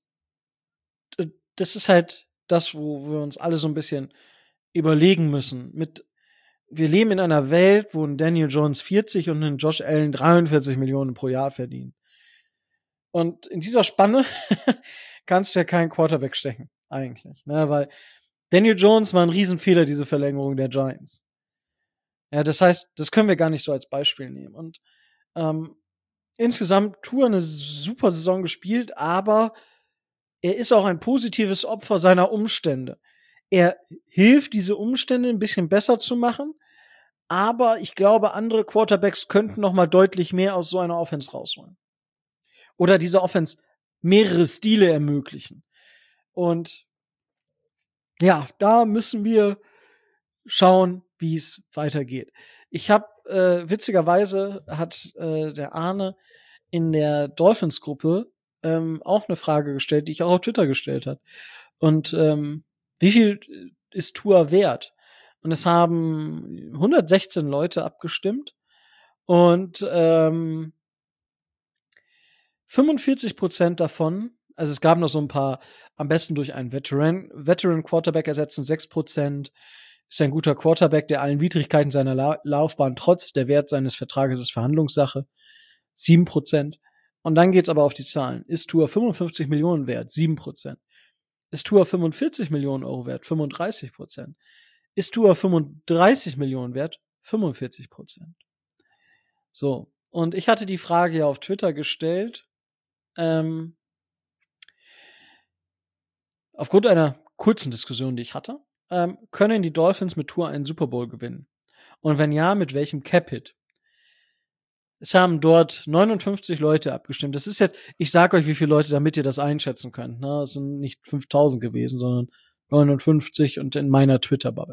das, wo wir uns alle so ein bisschen überlegen müssen. wir leben in einer Welt, wo ein Daniel Jones 40 und ein Josh Allen 43 Millionen pro Jahr verdienen. Und in dieser Spanne kannst du ja keinen Quarterback stecken, eigentlich. Ne? Weil Daniel Jones war ein Riesenfehler, diese Verlängerung der Giants. Ja, das heißt, das können wir gar nicht so als Beispiel nehmen. Und insgesamt Tour eine super Saison gespielt, aber er ist auch ein positives Opfer seiner Umstände. Er hilft, diese Umstände ein bisschen besser zu machen, aber ich glaube, andere Quarterbacks könnten noch mal deutlich mehr aus so einer Offense rausholen. Oder dieser Offense mehrere Stile ermöglichen. Und ja, da müssen wir schauen, wie es weitergeht. Ich habe witzigerweise hat der Arne in der Dolphins-Gruppe auch eine Frage gestellt, die ich auch auf Twitter gestellt habe. Und wie viel ist Tua wert? Und es haben 116 Leute abgestimmt und 45% davon, also es gab noch so ein paar, am besten durch einen Veteran Quarterback ersetzen, 6%, ist ein guter Quarterback, der allen Widrigkeiten seiner Laufbahn trotz, der Wert seines Vertrages ist Verhandlungssache, 7%. Und dann geht's aber auf die Zahlen. Ist Tua 55 Millionen wert? 7%. Ist Tua 45 Millionen Euro wert? 35%. Ist Tua 35 Millionen wert? 45%. So. Und ich hatte die Frage ja auf Twitter gestellt, aufgrund einer kurzen Diskussion, die ich hatte, können die Dolphins mit Tua einen Super Bowl gewinnen? Und wenn ja, mit welchem Cap-Hit? Es haben dort 59 Leute abgestimmt. Das ist jetzt, ich sag euch, wie viele Leute, damit ihr das einschätzen könnt. Ne? Es sind nicht 5000 gewesen, sondern 59 und in meiner Twitter-Bubble.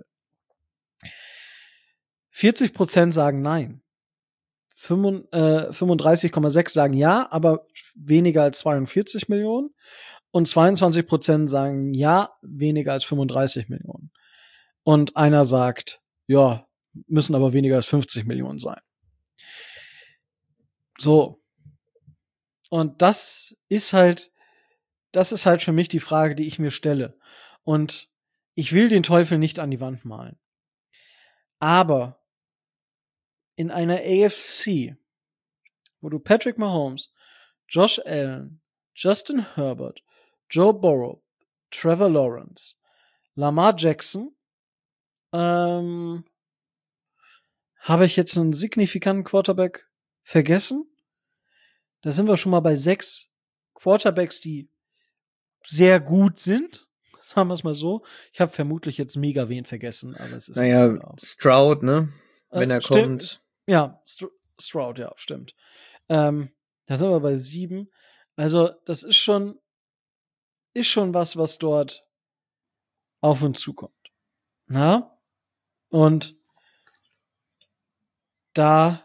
40% sagen nein. 35,6 sagen ja, aber weniger als 42 Millionen. Und 22% sagen ja, weniger als 35 Millionen. Und einer sagt, ja, müssen aber weniger als 50 Millionen sein. So. Und das ist halt für mich die Frage, die ich mir stelle. Und ich will den Teufel nicht an die Wand malen. Aber in einer AFC, wo du Patrick Mahomes, Josh Allen, Justin Herbert, Joe Burrow, Trevor Lawrence, Lamar Jackson, habe ich jetzt einen signifikanten Quarterback vergessen? Da sind wir schon mal bei 6 Quarterbacks, die sehr gut sind. Sagen wir es mal so. Ich habe vermutlich jetzt mega wen vergessen, aber es ist. Naja, Stroud, ne? Wenn er kommt. Ja, Stroud, ja, stimmt. Da sind wir bei 7. Also, das ist schon was dort auf uns zukommt. Na? Und da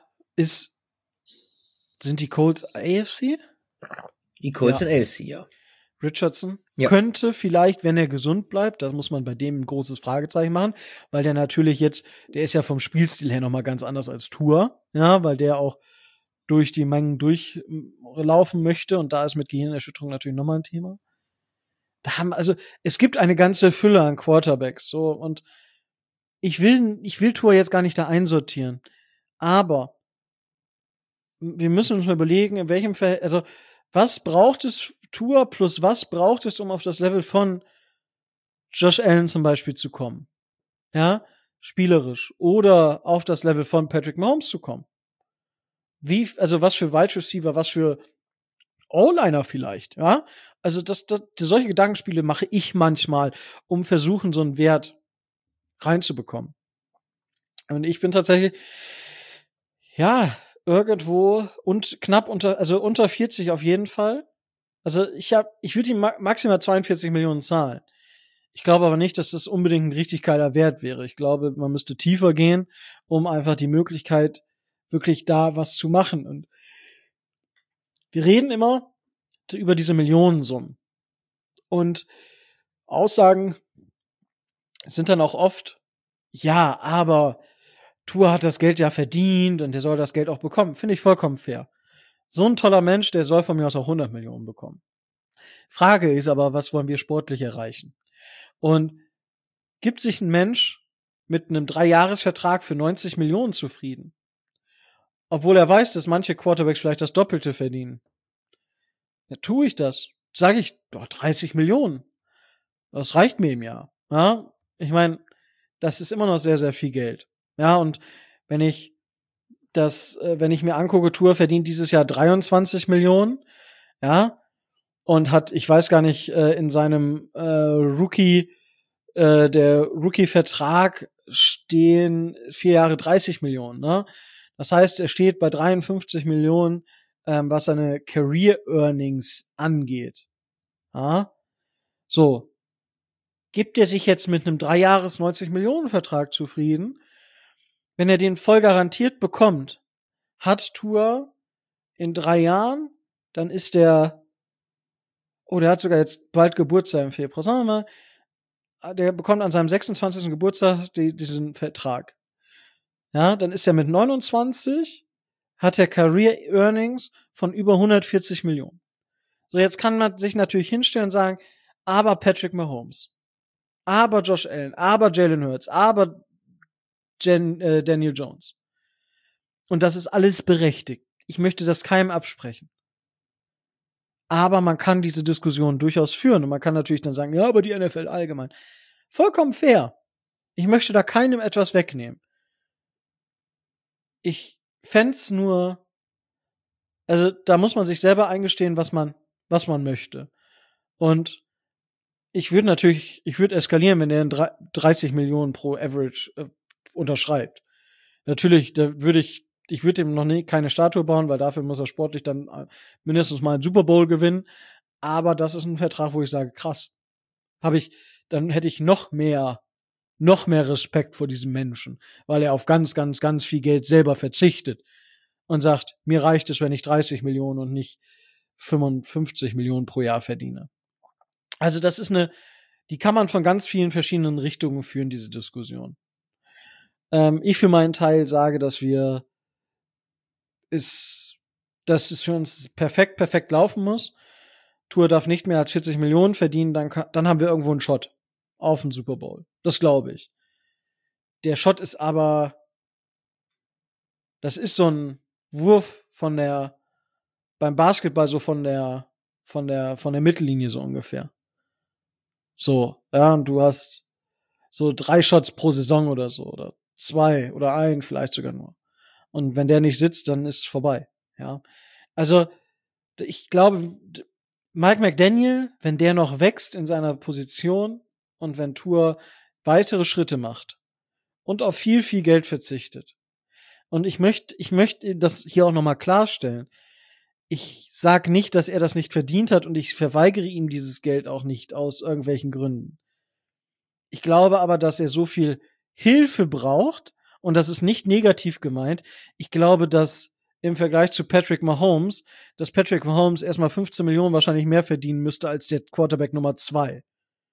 sind die Colts AFC? Die Colts sind AFC, ja. Richardson könnte vielleicht, wenn er gesund bleibt, das muss man bei dem ein großes Fragezeichen machen, weil der natürlich jetzt, der ist ja vom Spielstil her nochmal ganz anders als Tua, ja, weil der auch durch die Mengen durchlaufen möchte und da ist mit Gehirnerschütterung natürlich nochmal ein Thema. Es gibt eine ganze Fülle an Quarterbacks, so, und ich will Tua jetzt gar nicht da einsortieren, aber wir müssen uns mal überlegen, in welchem Fall, also, was braucht es Tua plus was braucht es, um auf das Level von Josh Allen zum Beispiel zu kommen? Ja, spielerisch. Oder auf das Level von Patrick Mahomes zu kommen. Also was für Wide Receiver, was für O-Liner vielleicht, ja? Also solche Gedankenspiele mache ich manchmal, um versuchen, so einen Wert reinzubekommen. Und ich bin tatsächlich, ja, irgendwo und knapp unter 40 auf jeden Fall. Also ich würde ihm maximal 42 Millionen zahlen. Ich glaube aber nicht, dass das unbedingt ein richtig geiler Wert wäre. Ich glaube, man müsste tiefer gehen, um einfach die Möglichkeit, wirklich da was zu machen. Und wir reden immer über diese Millionensummen. Und Aussagen sind dann auch oft, ja, aber Tua hat das Geld ja verdient und der soll das Geld auch bekommen. Finde ich vollkommen fair. So ein toller Mensch, der soll von mir aus auch 100 Millionen bekommen. Frage ist aber, was wollen wir sportlich erreichen? Und gibt sich ein Mensch mit einem 3-Jahres-Vertrag für 90 Millionen zufrieden. Obwohl er weiß, dass manche Quarterbacks vielleicht das Doppelte verdienen. Ja, tue ich das. Sage ich, 30 Millionen. Das reicht mir im Jahr. Ja, ich meine, das ist immer noch sehr, sehr viel Geld. Ja, und wenn ich mir angucke, Tour verdient dieses Jahr 23 Millionen, ja, und hat, ich weiß gar nicht, in seinem der Rookie-Vertrag stehen 4 Jahre 30 Millionen, ne? Das heißt, er steht bei 53 Millionen, was seine Career Earnings angeht. Ja? So. Gibt er sich jetzt mit einem 3-Jahres 90-Millionen-Vertrag zufrieden? Wenn er den voll garantiert bekommt, hat Tour in 3 Jahren, dann ist der hat sogar jetzt bald Geburtstag im Februar. Sagen wir mal, der bekommt an seinem 26. Geburtstag diesen Vertrag. Ja, dann ist er mit 29, hat er Career Earnings von über 140 Millionen. So, jetzt kann man sich natürlich hinstellen und sagen, aber Patrick Mahomes, aber Josh Allen, aber Jalen Hurts, aber Daniel Jones. Und das ist alles berechtigt. Ich möchte das keinem absprechen. Aber man kann diese Diskussion durchaus führen. Und man kann natürlich dann sagen, ja, aber die NFL allgemein. Vollkommen fair. Ich möchte da keinem etwas wegnehmen. Ich fänd's nur, also da muss man sich selber eingestehen, was man möchte. Und ich würde eskalieren, wenn er 30 Millionen pro Average unterschreibt. Natürlich, ich würde ihm noch nie keine Statue bauen, weil dafür muss er sportlich dann mindestens mal einen Super Bowl gewinnen. Aber das ist ein Vertrag, wo ich sage, krass. Dann hätte ich noch mehr Respekt vor diesem Menschen, weil er auf ganz, ganz, ganz viel Geld selber verzichtet und sagt, mir reicht es, wenn ich 30 Millionen und nicht 55 Millionen pro Jahr verdiene. Also das ist die kann man von ganz vielen verschiedenen Richtungen führen, diese Diskussion. Ich für meinen Teil sage, dass es für uns perfekt laufen muss. Tour darf nicht mehr als 40 Millionen verdienen, dann haben wir irgendwo einen Shot auf den Super Bowl. Das glaube ich. Der Shot ist aber, das ist so ein Wurf beim Basketball so von der Mittellinie so ungefähr. So, ja, und du hast so 3 Shots pro Saison oder so, oder 2 oder 1 vielleicht sogar nur. Und wenn der nicht sitzt, dann ist es vorbei, ja. Also, ich glaube, Mike McDaniel, wenn der noch wächst in seiner Position und wenn Tour weitere Schritte macht und auf viel, viel Geld verzichtet. Und ich möchte das hier auch nochmal klarstellen. Ich sag nicht, dass er das nicht verdient hat und ich verweigere ihm dieses Geld auch nicht aus irgendwelchen Gründen. Ich glaube aber, dass er so viel Hilfe braucht und das ist nicht negativ gemeint. Ich glaube, dass im Vergleich zu Patrick Mahomes erstmal 15 Millionen wahrscheinlich mehr verdienen müsste als der Quarterback Nummer 2.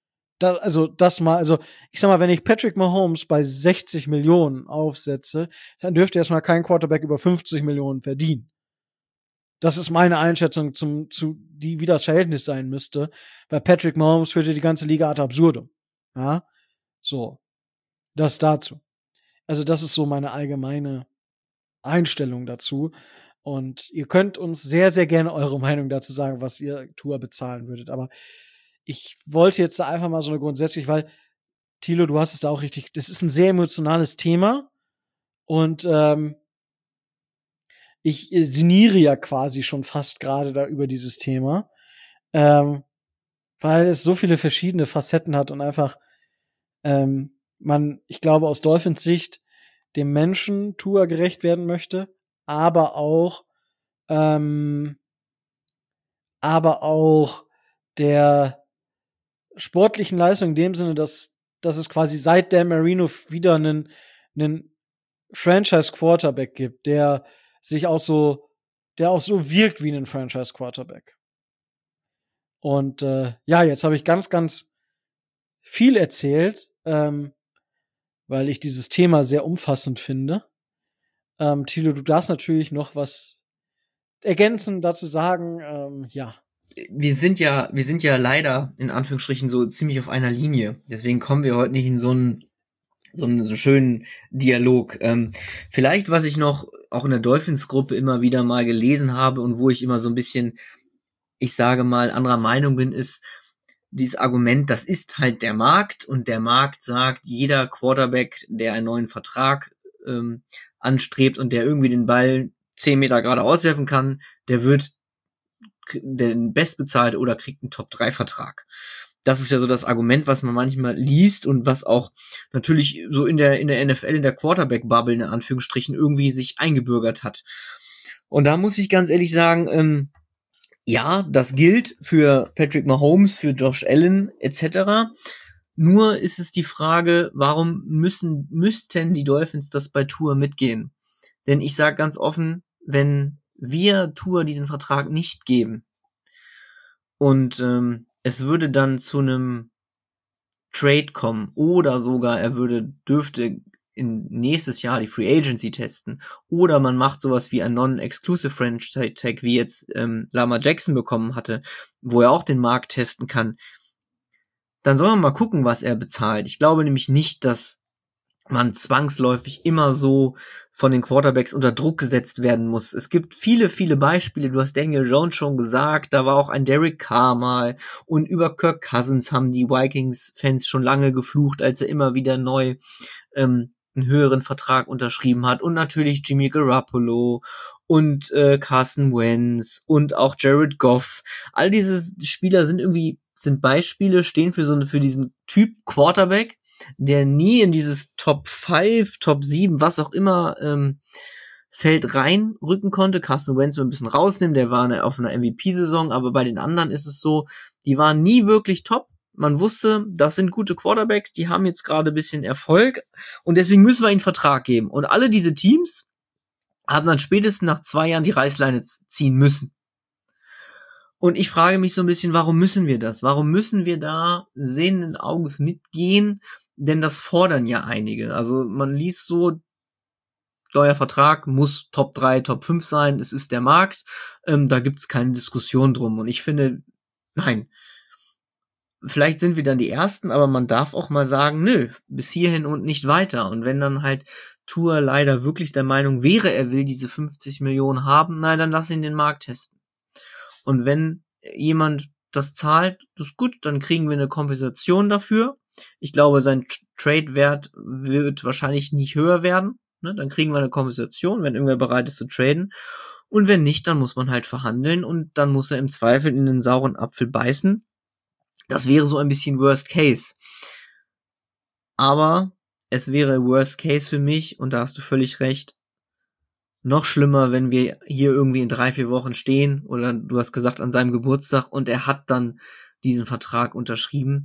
Ich sag mal, wenn ich Patrick Mahomes bei 60 Millionen aufsetze, dann dürfte erstmal kein Quarterback über 50 Millionen verdienen. Das ist meine Einschätzung wie das Verhältnis sein müsste. Bei Patrick Mahomes führte die ganze Liga ad absurdum. Ja? So. Das dazu. Also, das ist so meine allgemeine Einstellung dazu. Und ihr könnt uns sehr, sehr gerne eure Meinung dazu sagen, was ihr Tour bezahlen würdet. Aber ich wollte jetzt da einfach mal so eine weil, Thilo, du hast es da auch richtig, das ist ein sehr emotionales Thema. Und ich sinniere ja quasi schon fast gerade da über dieses Thema. Weil es so viele verschiedene Facetten hat und einfach ich glaube, aus Dolphins Sicht dem Menschen Tua gerecht werden möchte, aber auch der sportlichen Leistung in dem Sinne, dass es quasi seit Dan Marino wieder einen Franchise Quarterback gibt, der auch so wirkt wie ein Franchise Quarterback. Und jetzt habe ich ganz, ganz viel erzählt, weil ich dieses Thema sehr umfassend finde. Thilo, du darfst natürlich noch was ergänzend dazu sagen, ja. Wir sind ja leider in Anführungsstrichen so ziemlich auf einer Linie. Deswegen kommen wir heute nicht in so ein so einen schönen Dialog. Vielleicht, was ich noch auch in der Dolphins-Gruppe immer wieder mal gelesen habe und wo ich immer so ein bisschen, ich sage mal, anderer Meinung bin, ist dieses Argument, das ist halt der Markt und der Markt sagt, jeder Quarterback, der einen neuen Vertrag anstrebt und der irgendwie den Ball 10 Meter gerade auswerfen kann, der wird den bestbezahlt oder kriegt einen Top-3-Vertrag. Das ist ja so das Argument, was man manchmal liest und was auch natürlich so in der NFL, in der Quarterback-Bubble in Anführungsstrichen irgendwie sich eingebürgert hat. Und da muss ich ganz ehrlich sagen, ja, das gilt für Patrick Mahomes, für Josh Allen etc. Nur ist es die Frage, warum müssten die Dolphins das bei Tour mitgehen? Denn ich sage ganz offen, wenn wir Tour diesen Vertrag nicht geben und es würde dann zu einem Trade kommen oder sogar dürfte in nächstes Jahr die Free Agency testen oder man macht sowas wie ein Non-Exclusive Franchise Tag, wie jetzt Lamar Jackson bekommen hatte, wo er auch den Markt testen kann, dann soll man mal gucken, was er bezahlt. Ich glaube nämlich nicht, dass man zwangsläufig immer so von den Quarterbacks unter Druck gesetzt werden muss. Es gibt viele, viele Beispiele. Du hast Daniel Jones schon gesagt, da war auch ein Derek Carr mal. Und über Kirk Cousins haben die Vikings-Fans schon lange geflucht, als er immer wieder neu einen höheren Vertrag unterschrieben hat. Und natürlich Jimmy Garoppolo und Carson Wentz und auch Jared Goff. All diese Spieler sind Beispiele, stehen für diesen Typ Quarterback, der nie in dieses Top 5, Top 7, was auch immer Feld reinrücken konnte. Carson Wentz will ein bisschen rausnehmen, der war auf einer MVP-Saison, aber bei den anderen ist es so, die waren nie wirklich top. Man wusste, das sind gute Quarterbacks, die haben jetzt gerade ein bisschen Erfolg und deswegen müssen wir ihnen einen Vertrag geben. Und alle diese Teams haben dann spätestens nach 2 Jahren die Reißleine ziehen müssen. Und ich frage mich so ein bisschen, warum müssen wir das? Warum müssen wir da sehenden Auges mitgehen? Denn das fordern ja einige. Also man liest so, neuer Vertrag muss Top 3, Top 5 sein, es ist der Markt, da gibt's keine Diskussion drum. Und ich finde, nein, vielleicht sind wir dann die Ersten, aber man darf auch mal sagen, nö, bis hierhin und nicht weiter. Und wenn dann halt Tour leider wirklich der Meinung wäre, er will diese 50 Millionen haben, nein, dann lass ihn den Markt testen. Und wenn jemand das zahlt, das ist gut, dann kriegen wir eine Kompensation dafür. Ich glaube, sein Trade-Wert wird wahrscheinlich nicht höher werden. Ne? Dann kriegen wir eine Kompensation, wenn irgendwer bereit ist zu traden. Und wenn nicht, dann muss man halt verhandeln und dann muss er im Zweifel in den sauren Apfel beißen. Das wäre so ein bisschen Worst Case. Aber es wäre Worst Case für mich, und da hast du völlig recht, noch schlimmer, wenn wir hier irgendwie in 3-4 Wochen stehen oder du hast gesagt an seinem Geburtstag und er hat dann diesen Vertrag unterschrieben.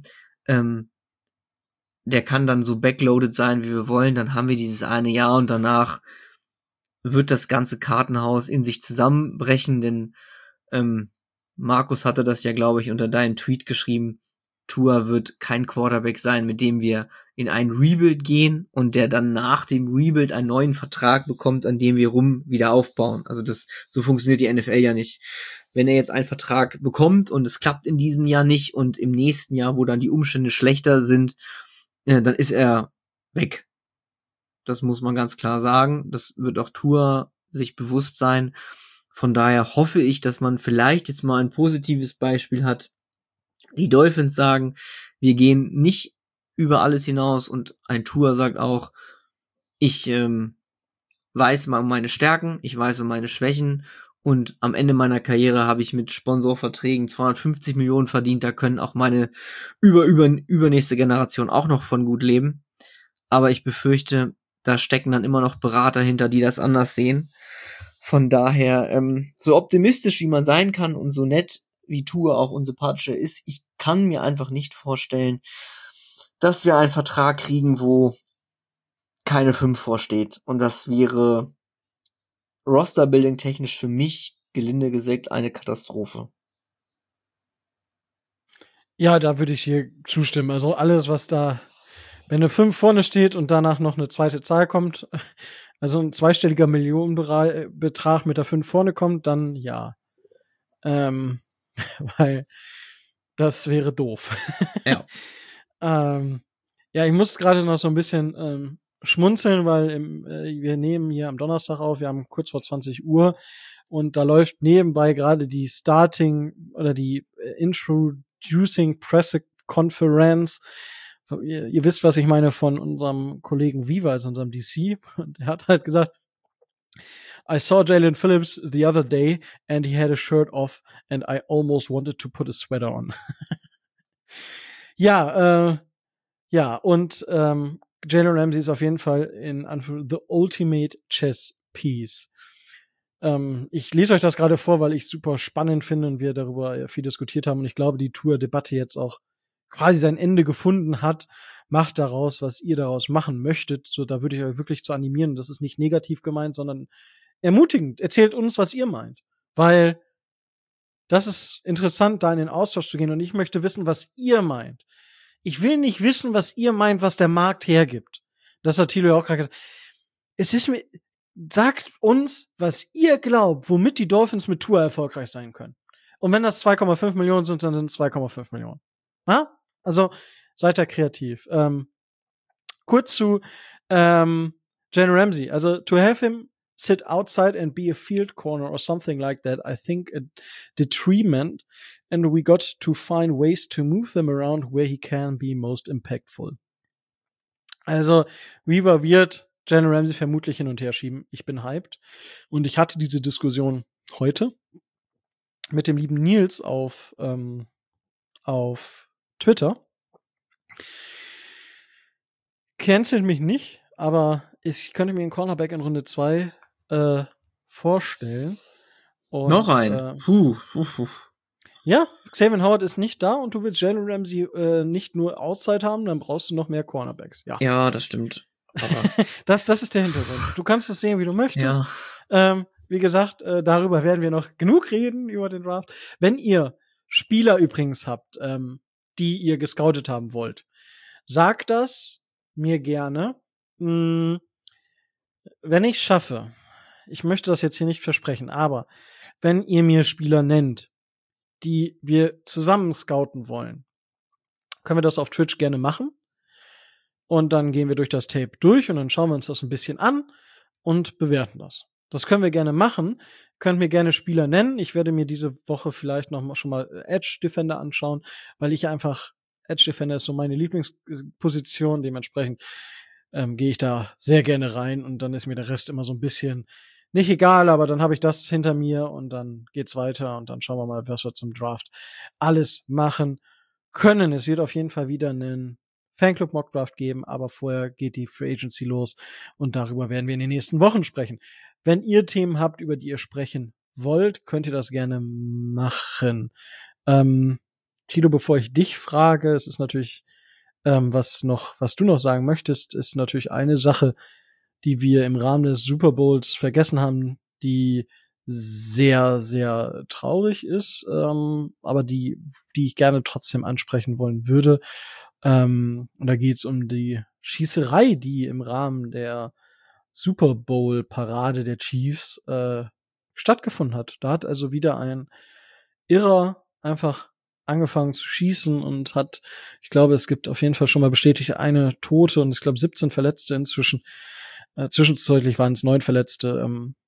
Der kann dann so backloaded sein, wie wir wollen. Dann haben wir dieses eine Jahr und danach wird das ganze Kartenhaus in sich zusammenbrechen, denn Markus hatte das ja, glaube ich, unter deinen Tweet geschrieben. Tua wird kein Quarterback sein, mit dem wir in ein Rebuild gehen und der dann nach dem Rebuild einen neuen Vertrag bekommt, an dem wir wieder aufbauen. Also so funktioniert die NFL ja nicht. Wenn er jetzt einen Vertrag bekommt und es klappt in diesem Jahr nicht und im nächsten Jahr, wo dann die Umstände schlechter sind, dann ist er weg. Das muss man ganz klar sagen. Das wird auch Tua sich bewusst sein. Von daher hoffe ich, dass man vielleicht jetzt mal ein positives Beispiel hat. Die Dolphins sagen, wir gehen nicht über alles hinaus und ein Tua sagt auch, ich weiß mal um meine Stärken, ich weiß um meine Schwächen und am Ende meiner Karriere habe ich mit Sponsorverträgen 250 Millionen verdient, da können auch meine übernächste Generation auch noch von gut leben. Aber ich befürchte, da stecken dann immer noch Berater hinter, die das anders sehen. Von daher, so optimistisch wie man sein kann und so nett wie Tua auch unsympathischer ist, ich kann mir einfach nicht vorstellen, dass wir einen Vertrag kriegen, wo keine 5 vorsteht. Und das wäre Roster-Building technisch für mich, gelinde gesagt, eine Katastrophe. Ja, da würde ich hier zustimmen. Also alles, was da, wenn eine 5 vorne steht und danach noch eine zweite Zahl kommt, also ein zweistelliger Millionenbetrag mit der 5 vorne kommt, dann ja. Weil das wäre doof. Ja. Ja, ich muss gerade noch so ein bisschen schmunzeln, weil wir nehmen hier am Donnerstag auf, wir haben kurz vor 20 Uhr und da läuft nebenbei gerade die Starting oder die Introducing Press Conference. Ihr wisst, was ich meine, von unserem Kollegen Viva, also unserem DC. Und er hat halt gesagt, I saw Jalen Phillips the other day and he had a shirt off and I almost wanted to put a sweater on. Ja, und Jalen Ramsey ist auf jeden Fall in The Ultimate Chess Piece. Ich lese euch das gerade vor, weil ich super spannend finde und wir darüber viel diskutiert haben. Und ich glaube, die Tour-Debatte jetzt auch quasi sein Ende gefunden hat. Macht daraus, was ihr daraus machen möchtet. So, da würde ich euch wirklich zu animieren. Das ist nicht negativ gemeint, sondern ermutigend. Erzählt uns, was ihr meint. Weil das ist interessant, da in den Austausch zu gehen. Und ich möchte wissen, was ihr meint. Ich will nicht wissen, was ihr meint, was der Markt hergibt. Das hat Thilo ja auch gerade gesagt. Es ist mir, sagt uns, was ihr glaubt, womit die Dolphins mit Tour erfolgreich sein können. Und wenn das 2,5 Millionen sind, dann sind es 2,5 Millionen. Na? Also, seid da kreativ. Kurz zu Jalen Ramsey. Also, to have him sit outside and be a field corner or something like that, I think a detriment, and we got to find ways to move them around where he can be most impactful. Also, Weaver wird Jalen Ramsey vermutlich hin und her schieben. Ich bin hyped. Und ich hatte diese Diskussion heute mit dem lieben Nils auf Twitter. Cancelt mich nicht, aber ich könnte mir einen Cornerback in Runde 2 vorstellen. Und, noch ein. Ja, Xavier Howard ist nicht da und du willst Jalen Ramsey nicht nur Auszeit haben, dann brauchst du noch mehr Cornerbacks. Ja, das stimmt. Aber das ist der Hintergrund. Du kannst es sehen, wie du möchtest. Ja. Wie gesagt, darüber werden wir noch genug reden, über den Draft. Wenn ihr Spieler übrigens habt, die ihr gescoutet haben wollt, sagt das mir gerne. Wenn ich schaffe, ich möchte das jetzt hier nicht versprechen, aber wenn ihr mir Spieler nennt, die wir zusammen scouten wollen, können wir das auf Twitch gerne machen. Und dann gehen wir durch das Tape durch und dann schauen wir uns das ein bisschen an und bewerten das. Das können wir gerne machen. Könnt mir gerne Spieler nennen. Ich werde mir diese Woche vielleicht noch mal schon mal Edge Defender anschauen, weil ich einfach Edge Defender ist so meine Lieblingsposition. Dementsprechend gehe ich da sehr gerne rein und dann ist mir der Rest immer so ein bisschen nicht egal, aber dann habe ich das hinter mir und dann geht's weiter und dann schauen wir mal, was wir zum Draft alles machen können. Es wird auf jeden Fall wieder einen Fanclub Mock Draft geben, aber vorher geht die Free Agency los und darüber werden wir in den nächsten Wochen sprechen. Wenn ihr Themen habt, über die ihr sprechen wollt, könnt ihr das gerne machen. Tilo, bevor ich dich frage, es ist natürlich was du noch sagen möchtest, ist natürlich eine Sache, die wir im Rahmen des Super Bowls vergessen haben, die sehr, sehr traurig ist, aber die ich gerne trotzdem ansprechen wollen würde. Und da geht's um die Schießerei, die im Rahmen der Super Bowl Parade der Chiefs stattgefunden hat. Da hat also wieder ein Irrer einfach angefangen zu schießen und hat, ich glaube, es gibt auf jeden Fall schon mal bestätigt eine Tote und ich glaube 17 Verletzte inzwischen. Zwischenzeitlich waren es 9 Verletzte.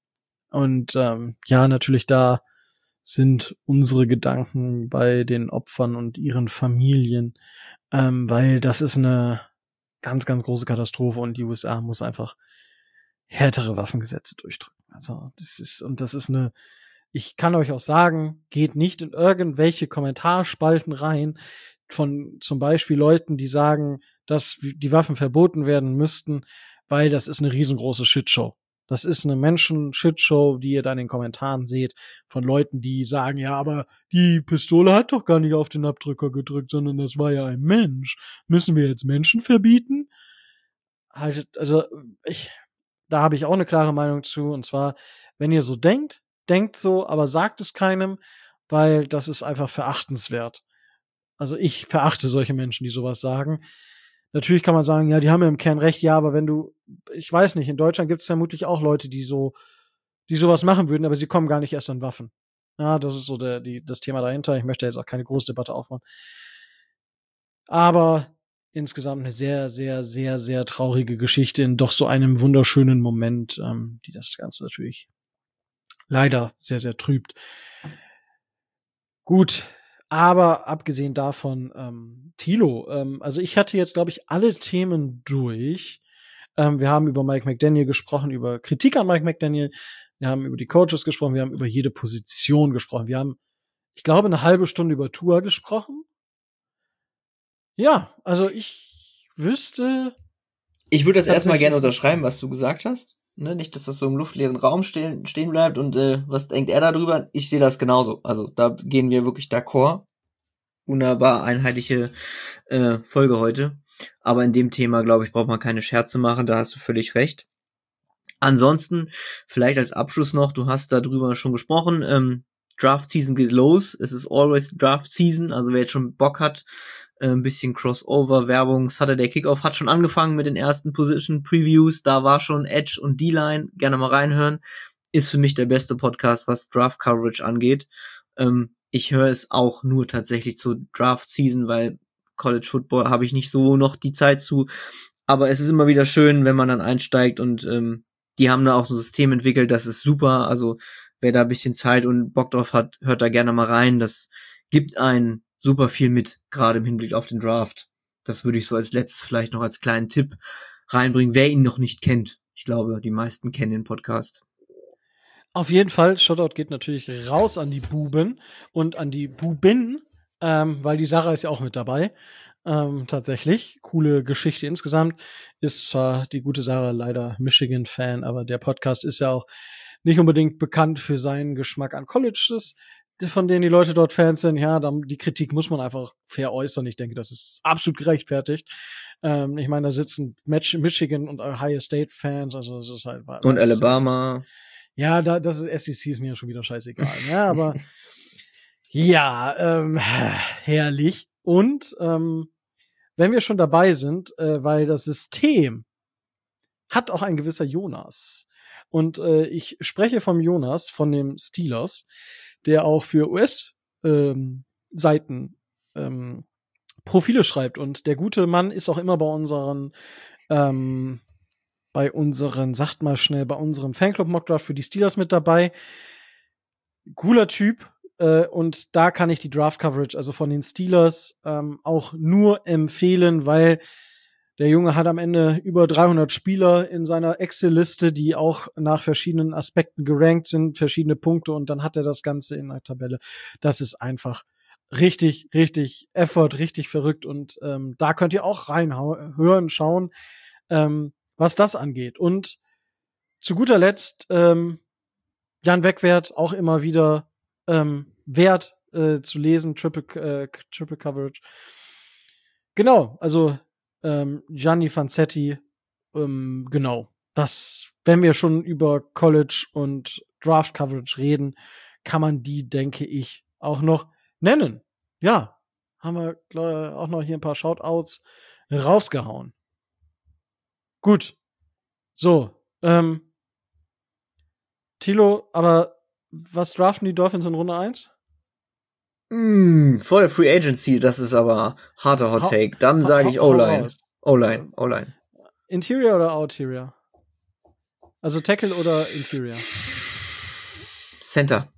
Ja, natürlich da sind unsere Gedanken bei den Opfern und ihren Familien, weil das ist eine ganz, ganz große Katastrophe und die USA muss einfach härtere Waffengesetze durchdrücken. Also das ist eine, ich kann euch auch sagen, geht nicht in irgendwelche Kommentarspalten rein von zum Beispiel Leuten, die sagen, dass die Waffen verboten werden müssten, weil das ist eine riesengroße Shitshow. Das ist eine Menschen-Shitshow, die ihr da in den Kommentaren seht, von Leuten, die sagen, ja, aber die Pistole hat doch gar nicht auf den Abdrücker gedrückt, sondern das war ja ein Mensch. Müssen wir jetzt Menschen verbieten? Halt, also da habe ich auch eine klare Meinung zu. Und zwar, wenn ihr so denkt so, aber sagt es keinem, weil das ist einfach verachtenswert. Also ich verachte solche Menschen, die sowas sagen. Natürlich kann man sagen, ja, die haben ja im Kern recht, ja, aber wenn du, ich weiß nicht, in Deutschland gibt es vermutlich auch Leute, die sowas machen würden, aber sie kommen gar nicht erst an Waffen. Ja, das ist so das Thema dahinter. Ich möchte jetzt auch keine große Debatte aufmachen. Aber insgesamt eine sehr, sehr, sehr, sehr traurige Geschichte in doch so einem wunderschönen Moment, die das Ganze natürlich leider sehr, sehr trübt. Gut, aber abgesehen davon, Thilo, also ich hatte jetzt, glaube ich, alle Themen durch. Wir haben über Mike McDaniel gesprochen, über Kritik an Mike McDaniel. Wir haben über die Coaches gesprochen. Wir haben über jede Position gesprochen. Wir haben, ich glaube, eine halbe Stunde über Tua gesprochen. Ja, also ich wüsste. Ich würde das erstmal gerne unterschreiben, was du gesagt hast. Ne, nicht, dass das so im luftleeren Raum stehen bleibt und was denkt er darüber? Ich sehe das genauso. Also da gehen wir wirklich d'accord. Wunderbar einheitliche Folge heute. Aber in dem Thema, glaube ich, braucht man keine Scherze machen, da hast du völlig recht. Ansonsten, vielleicht als Abschluss noch, du hast darüber schon gesprochen, Draft Season geht los, es ist always Draft Season, also wer jetzt schon Bock hat, ein bisschen Crossover, Werbung, Saturday Kickoff hat schon angefangen mit den ersten Position Previews, da war schon Edge und D-Line, gerne mal reinhören, ist für mich der beste Podcast, was Draft Coverage angeht. Ich höre es auch nur tatsächlich zur Draft Season, weil College Football habe ich nicht so noch die Zeit zu, aber es ist immer wieder schön, wenn man dann einsteigt und die haben da auch so ein System entwickelt, das ist super, also wer da ein bisschen Zeit und Bock drauf hat, hört da gerne mal rein, das gibt einen super viel mit, gerade im Hinblick auf den Draft. Das würde ich so als letztes vielleicht noch als kleinen Tipp reinbringen, wer ihn noch nicht kennt. Ich glaube, die meisten kennen den Podcast. Auf jeden Fall, Shoutout geht natürlich raus an die Buben und an die Buben, weil die Sarah ist ja auch mit dabei. Tatsächlich, coole Geschichte insgesamt. Ist zwar die gute Sarah leider Michigan-Fan, aber der Podcast ist ja auch nicht unbedingt bekannt für seinen Geschmack an Colleges, von denen die Leute dort Fans sind. Ja, die Kritik muss man einfach fair äußern. Ich denke, das ist absolut gerechtfertigt. Ich meine, da sitzen Michigan und Ohio State Fans, also das ist halt. Und Alabama. Ja, das ist SEC ist mir schon wieder scheißegal. Ja, aber ja, herrlich. Und wenn wir schon dabei sind, weil das System hat auch ein gewisser Jonas. Und ich spreche vom Jonas, von dem Steelers, der auch für US-Seiten Profile schreibt. Und der gute Mann ist auch immer bei unseren, sagt mal schnell, bei unserem Fanclub Mockdraft für die Steelers mit dabei. Cooler Typ. Und da kann ich die Draft-Coverage, also von den Steelers, auch nur empfehlen, weil der Junge hat am Ende über 300 Spieler in seiner Excel-Liste, die auch nach verschiedenen Aspekten gerankt sind, verschiedene Punkte, und dann hat er das Ganze in einer Tabelle. Das ist einfach richtig, richtig Effort, richtig verrückt, und da könnt ihr auch hören, schauen, was das angeht. Und zu guter Letzt, Jan Wegwert, auch immer wieder wert zu lesen, Triple Coverage. Genau, also Gianni Fanzetti, genau. Das, wenn wir schon über College und Draft Coverage reden, kann man die, denke ich, auch noch nennen. Ja, haben wir auch noch hier ein paar Shoutouts rausgehauen. Gut. So, Thilo, aber was draften die Dolphins in Runde 1? Vor der Free Agency, das ist aber harter Hot Take. Dann sage ich O-Line. O-Line. Interior oder Outerior? Also Tackle oder Interior? Center.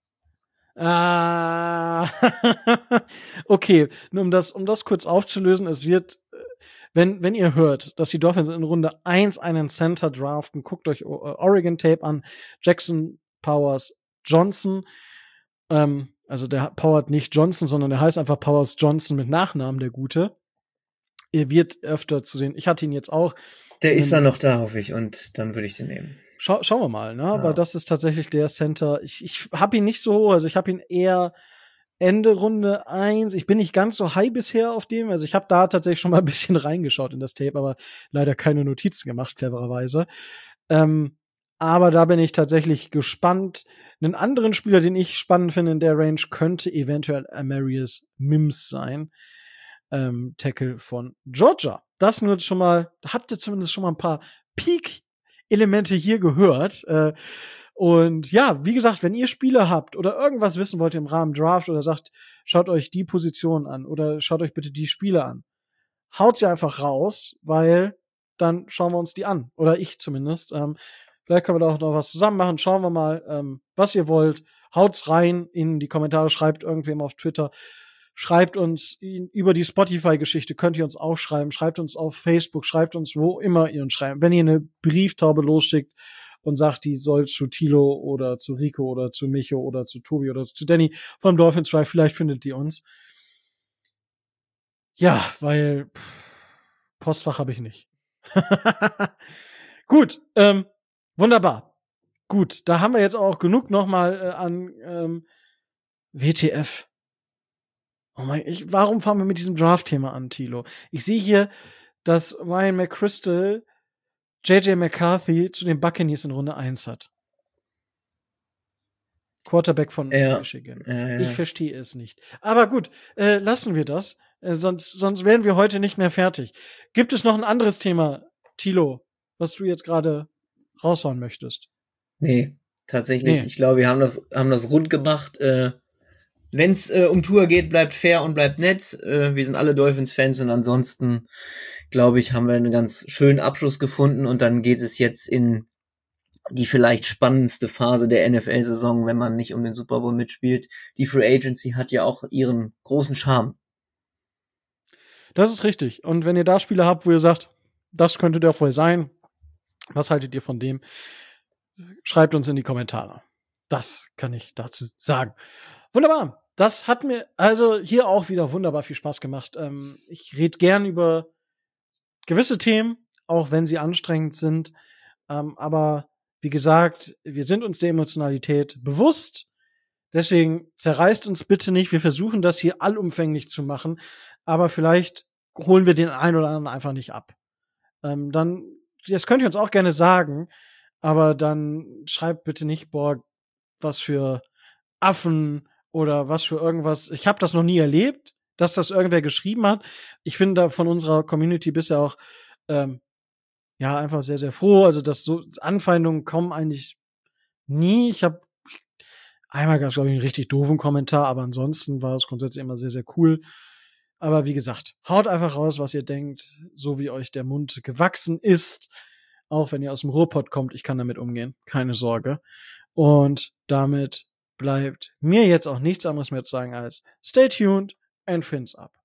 Okay, nur um das kurz aufzulösen, es wird, wenn ihr hört, dass die Dolphins in Runde 1 einen Center draften, guckt euch Oregon Tape an, Jackson Powers Johnson, also der Powers nicht Johnson, sondern der heißt einfach Powers Johnson mit Nachnamen, der Gute. Er wird öfter zu den, ich hatte ihn jetzt auch. Der ist dann noch da, hoffe ich, und dann würde ich den nehmen. Schauen wir mal, ne? Ja. Aber das ist tatsächlich der Center. Ich habe ihn nicht so hoch, also ich habe ihn eher Ende Runde 1. Ich bin nicht ganz so high bisher auf dem. Also ich habe da tatsächlich schon mal ein bisschen reingeschaut in das Tape, aber leider keine Notizen gemacht, clevererweise. Aber da bin ich tatsächlich gespannt. Einen anderen Spieler, den ich spannend finde in der Range, könnte eventuell Amarius Mims sein. Tackle von Georgia. Das nur schon mal, habt ihr zumindest schon mal ein paar Peak-Elemente hier gehört. Und ja, wie gesagt, wenn ihr Spieler habt oder irgendwas wissen wollt im Rahmen Draft oder sagt, schaut euch die Position an oder schaut euch bitte die Spieler an, haut sie einfach raus, weil dann schauen wir uns die an. Oder ich zumindest. Vielleicht können wir da auch noch was zusammen machen. Schauen wir mal, was ihr wollt. Haut's rein in die Kommentare, schreibt irgendwem auf Twitter. Schreibt uns über die Spotify-Geschichte, könnt ihr uns auch schreiben. Schreibt uns auf Facebook, schreibt uns wo immer ihr uns schreibt. Wenn ihr eine Brieftaube losschickt und sagt, die soll zu Thilo oder zu Rico oder zu Micho oder zu Tobi oder zu Danny vom Dolphins Drive, vielleicht findet ihr uns. Ja, weil Postfach habe ich nicht. Gut, wunderbar. Gut, da haben wir jetzt auch genug nochmal an WTF. Oh mein, warum fangen wir mit diesem Draft-Thema an, Thilo? Ich sehe hier, dass Ryan McChrystal JJ McCarthy zu den Buccaneers in Runde 1 hat. Quarterback von Michigan. Ich verstehe es nicht. Aber gut, lassen wir das. Sonst wären wir heute nicht mehr fertig. Gibt es noch ein anderes Thema, Thilo, was du jetzt gerade raushauen möchtest? Nee, tatsächlich. Nee. Ich glaube, wir haben das rund gemacht. Wenn es um Tour geht, bleibt fair und bleibt nett. Wir sind alle Dolphins-Fans und ansonsten, glaube ich, haben wir einen ganz schönen Abschluss gefunden und dann geht es jetzt in die vielleicht spannendste Phase der NFL-Saison, wenn man nicht um den Super Bowl mitspielt. Die Free Agency hat ja auch ihren großen Charme. Das ist richtig. Und wenn ihr da Spieler habt, wo ihr sagt, das könnte der wohl sein, was haltet ihr von dem? Schreibt uns in die Kommentare. Das kann ich dazu sagen. Wunderbar. Das hat mir also hier auch wieder wunderbar viel Spaß gemacht. Ich rede gern über gewisse Themen, auch wenn sie anstrengend sind. Aber wie gesagt, wir sind uns der Emotionalität bewusst. Deswegen zerreißt uns bitte nicht. Wir versuchen das hier allumfänglich zu machen. Aber vielleicht holen wir den einen oder anderen einfach nicht ab. Dann, das könnt ihr uns auch gerne sagen. Aber dann schreibt bitte nicht, boah, was für Affen oder was für irgendwas. Ich habe das noch nie erlebt, dass das irgendwer geschrieben hat. Ich finde da von unserer Community bisher auch ja einfach sehr, sehr froh. Also, dass so Anfeindungen kommen eigentlich nie. Ich habe einmal gab es, glaube ich, einen richtig doofen Kommentar, aber ansonsten war es grundsätzlich immer sehr, sehr cool. Aber wie gesagt, haut einfach raus, was ihr denkt, so wie euch der Mund gewachsen ist. Auch wenn ihr aus dem Ruhrpott kommt, ich kann damit umgehen. Keine Sorge. Und damit bleibt mir jetzt auch nichts anderes mehr zu sagen als stay tuned and fins up.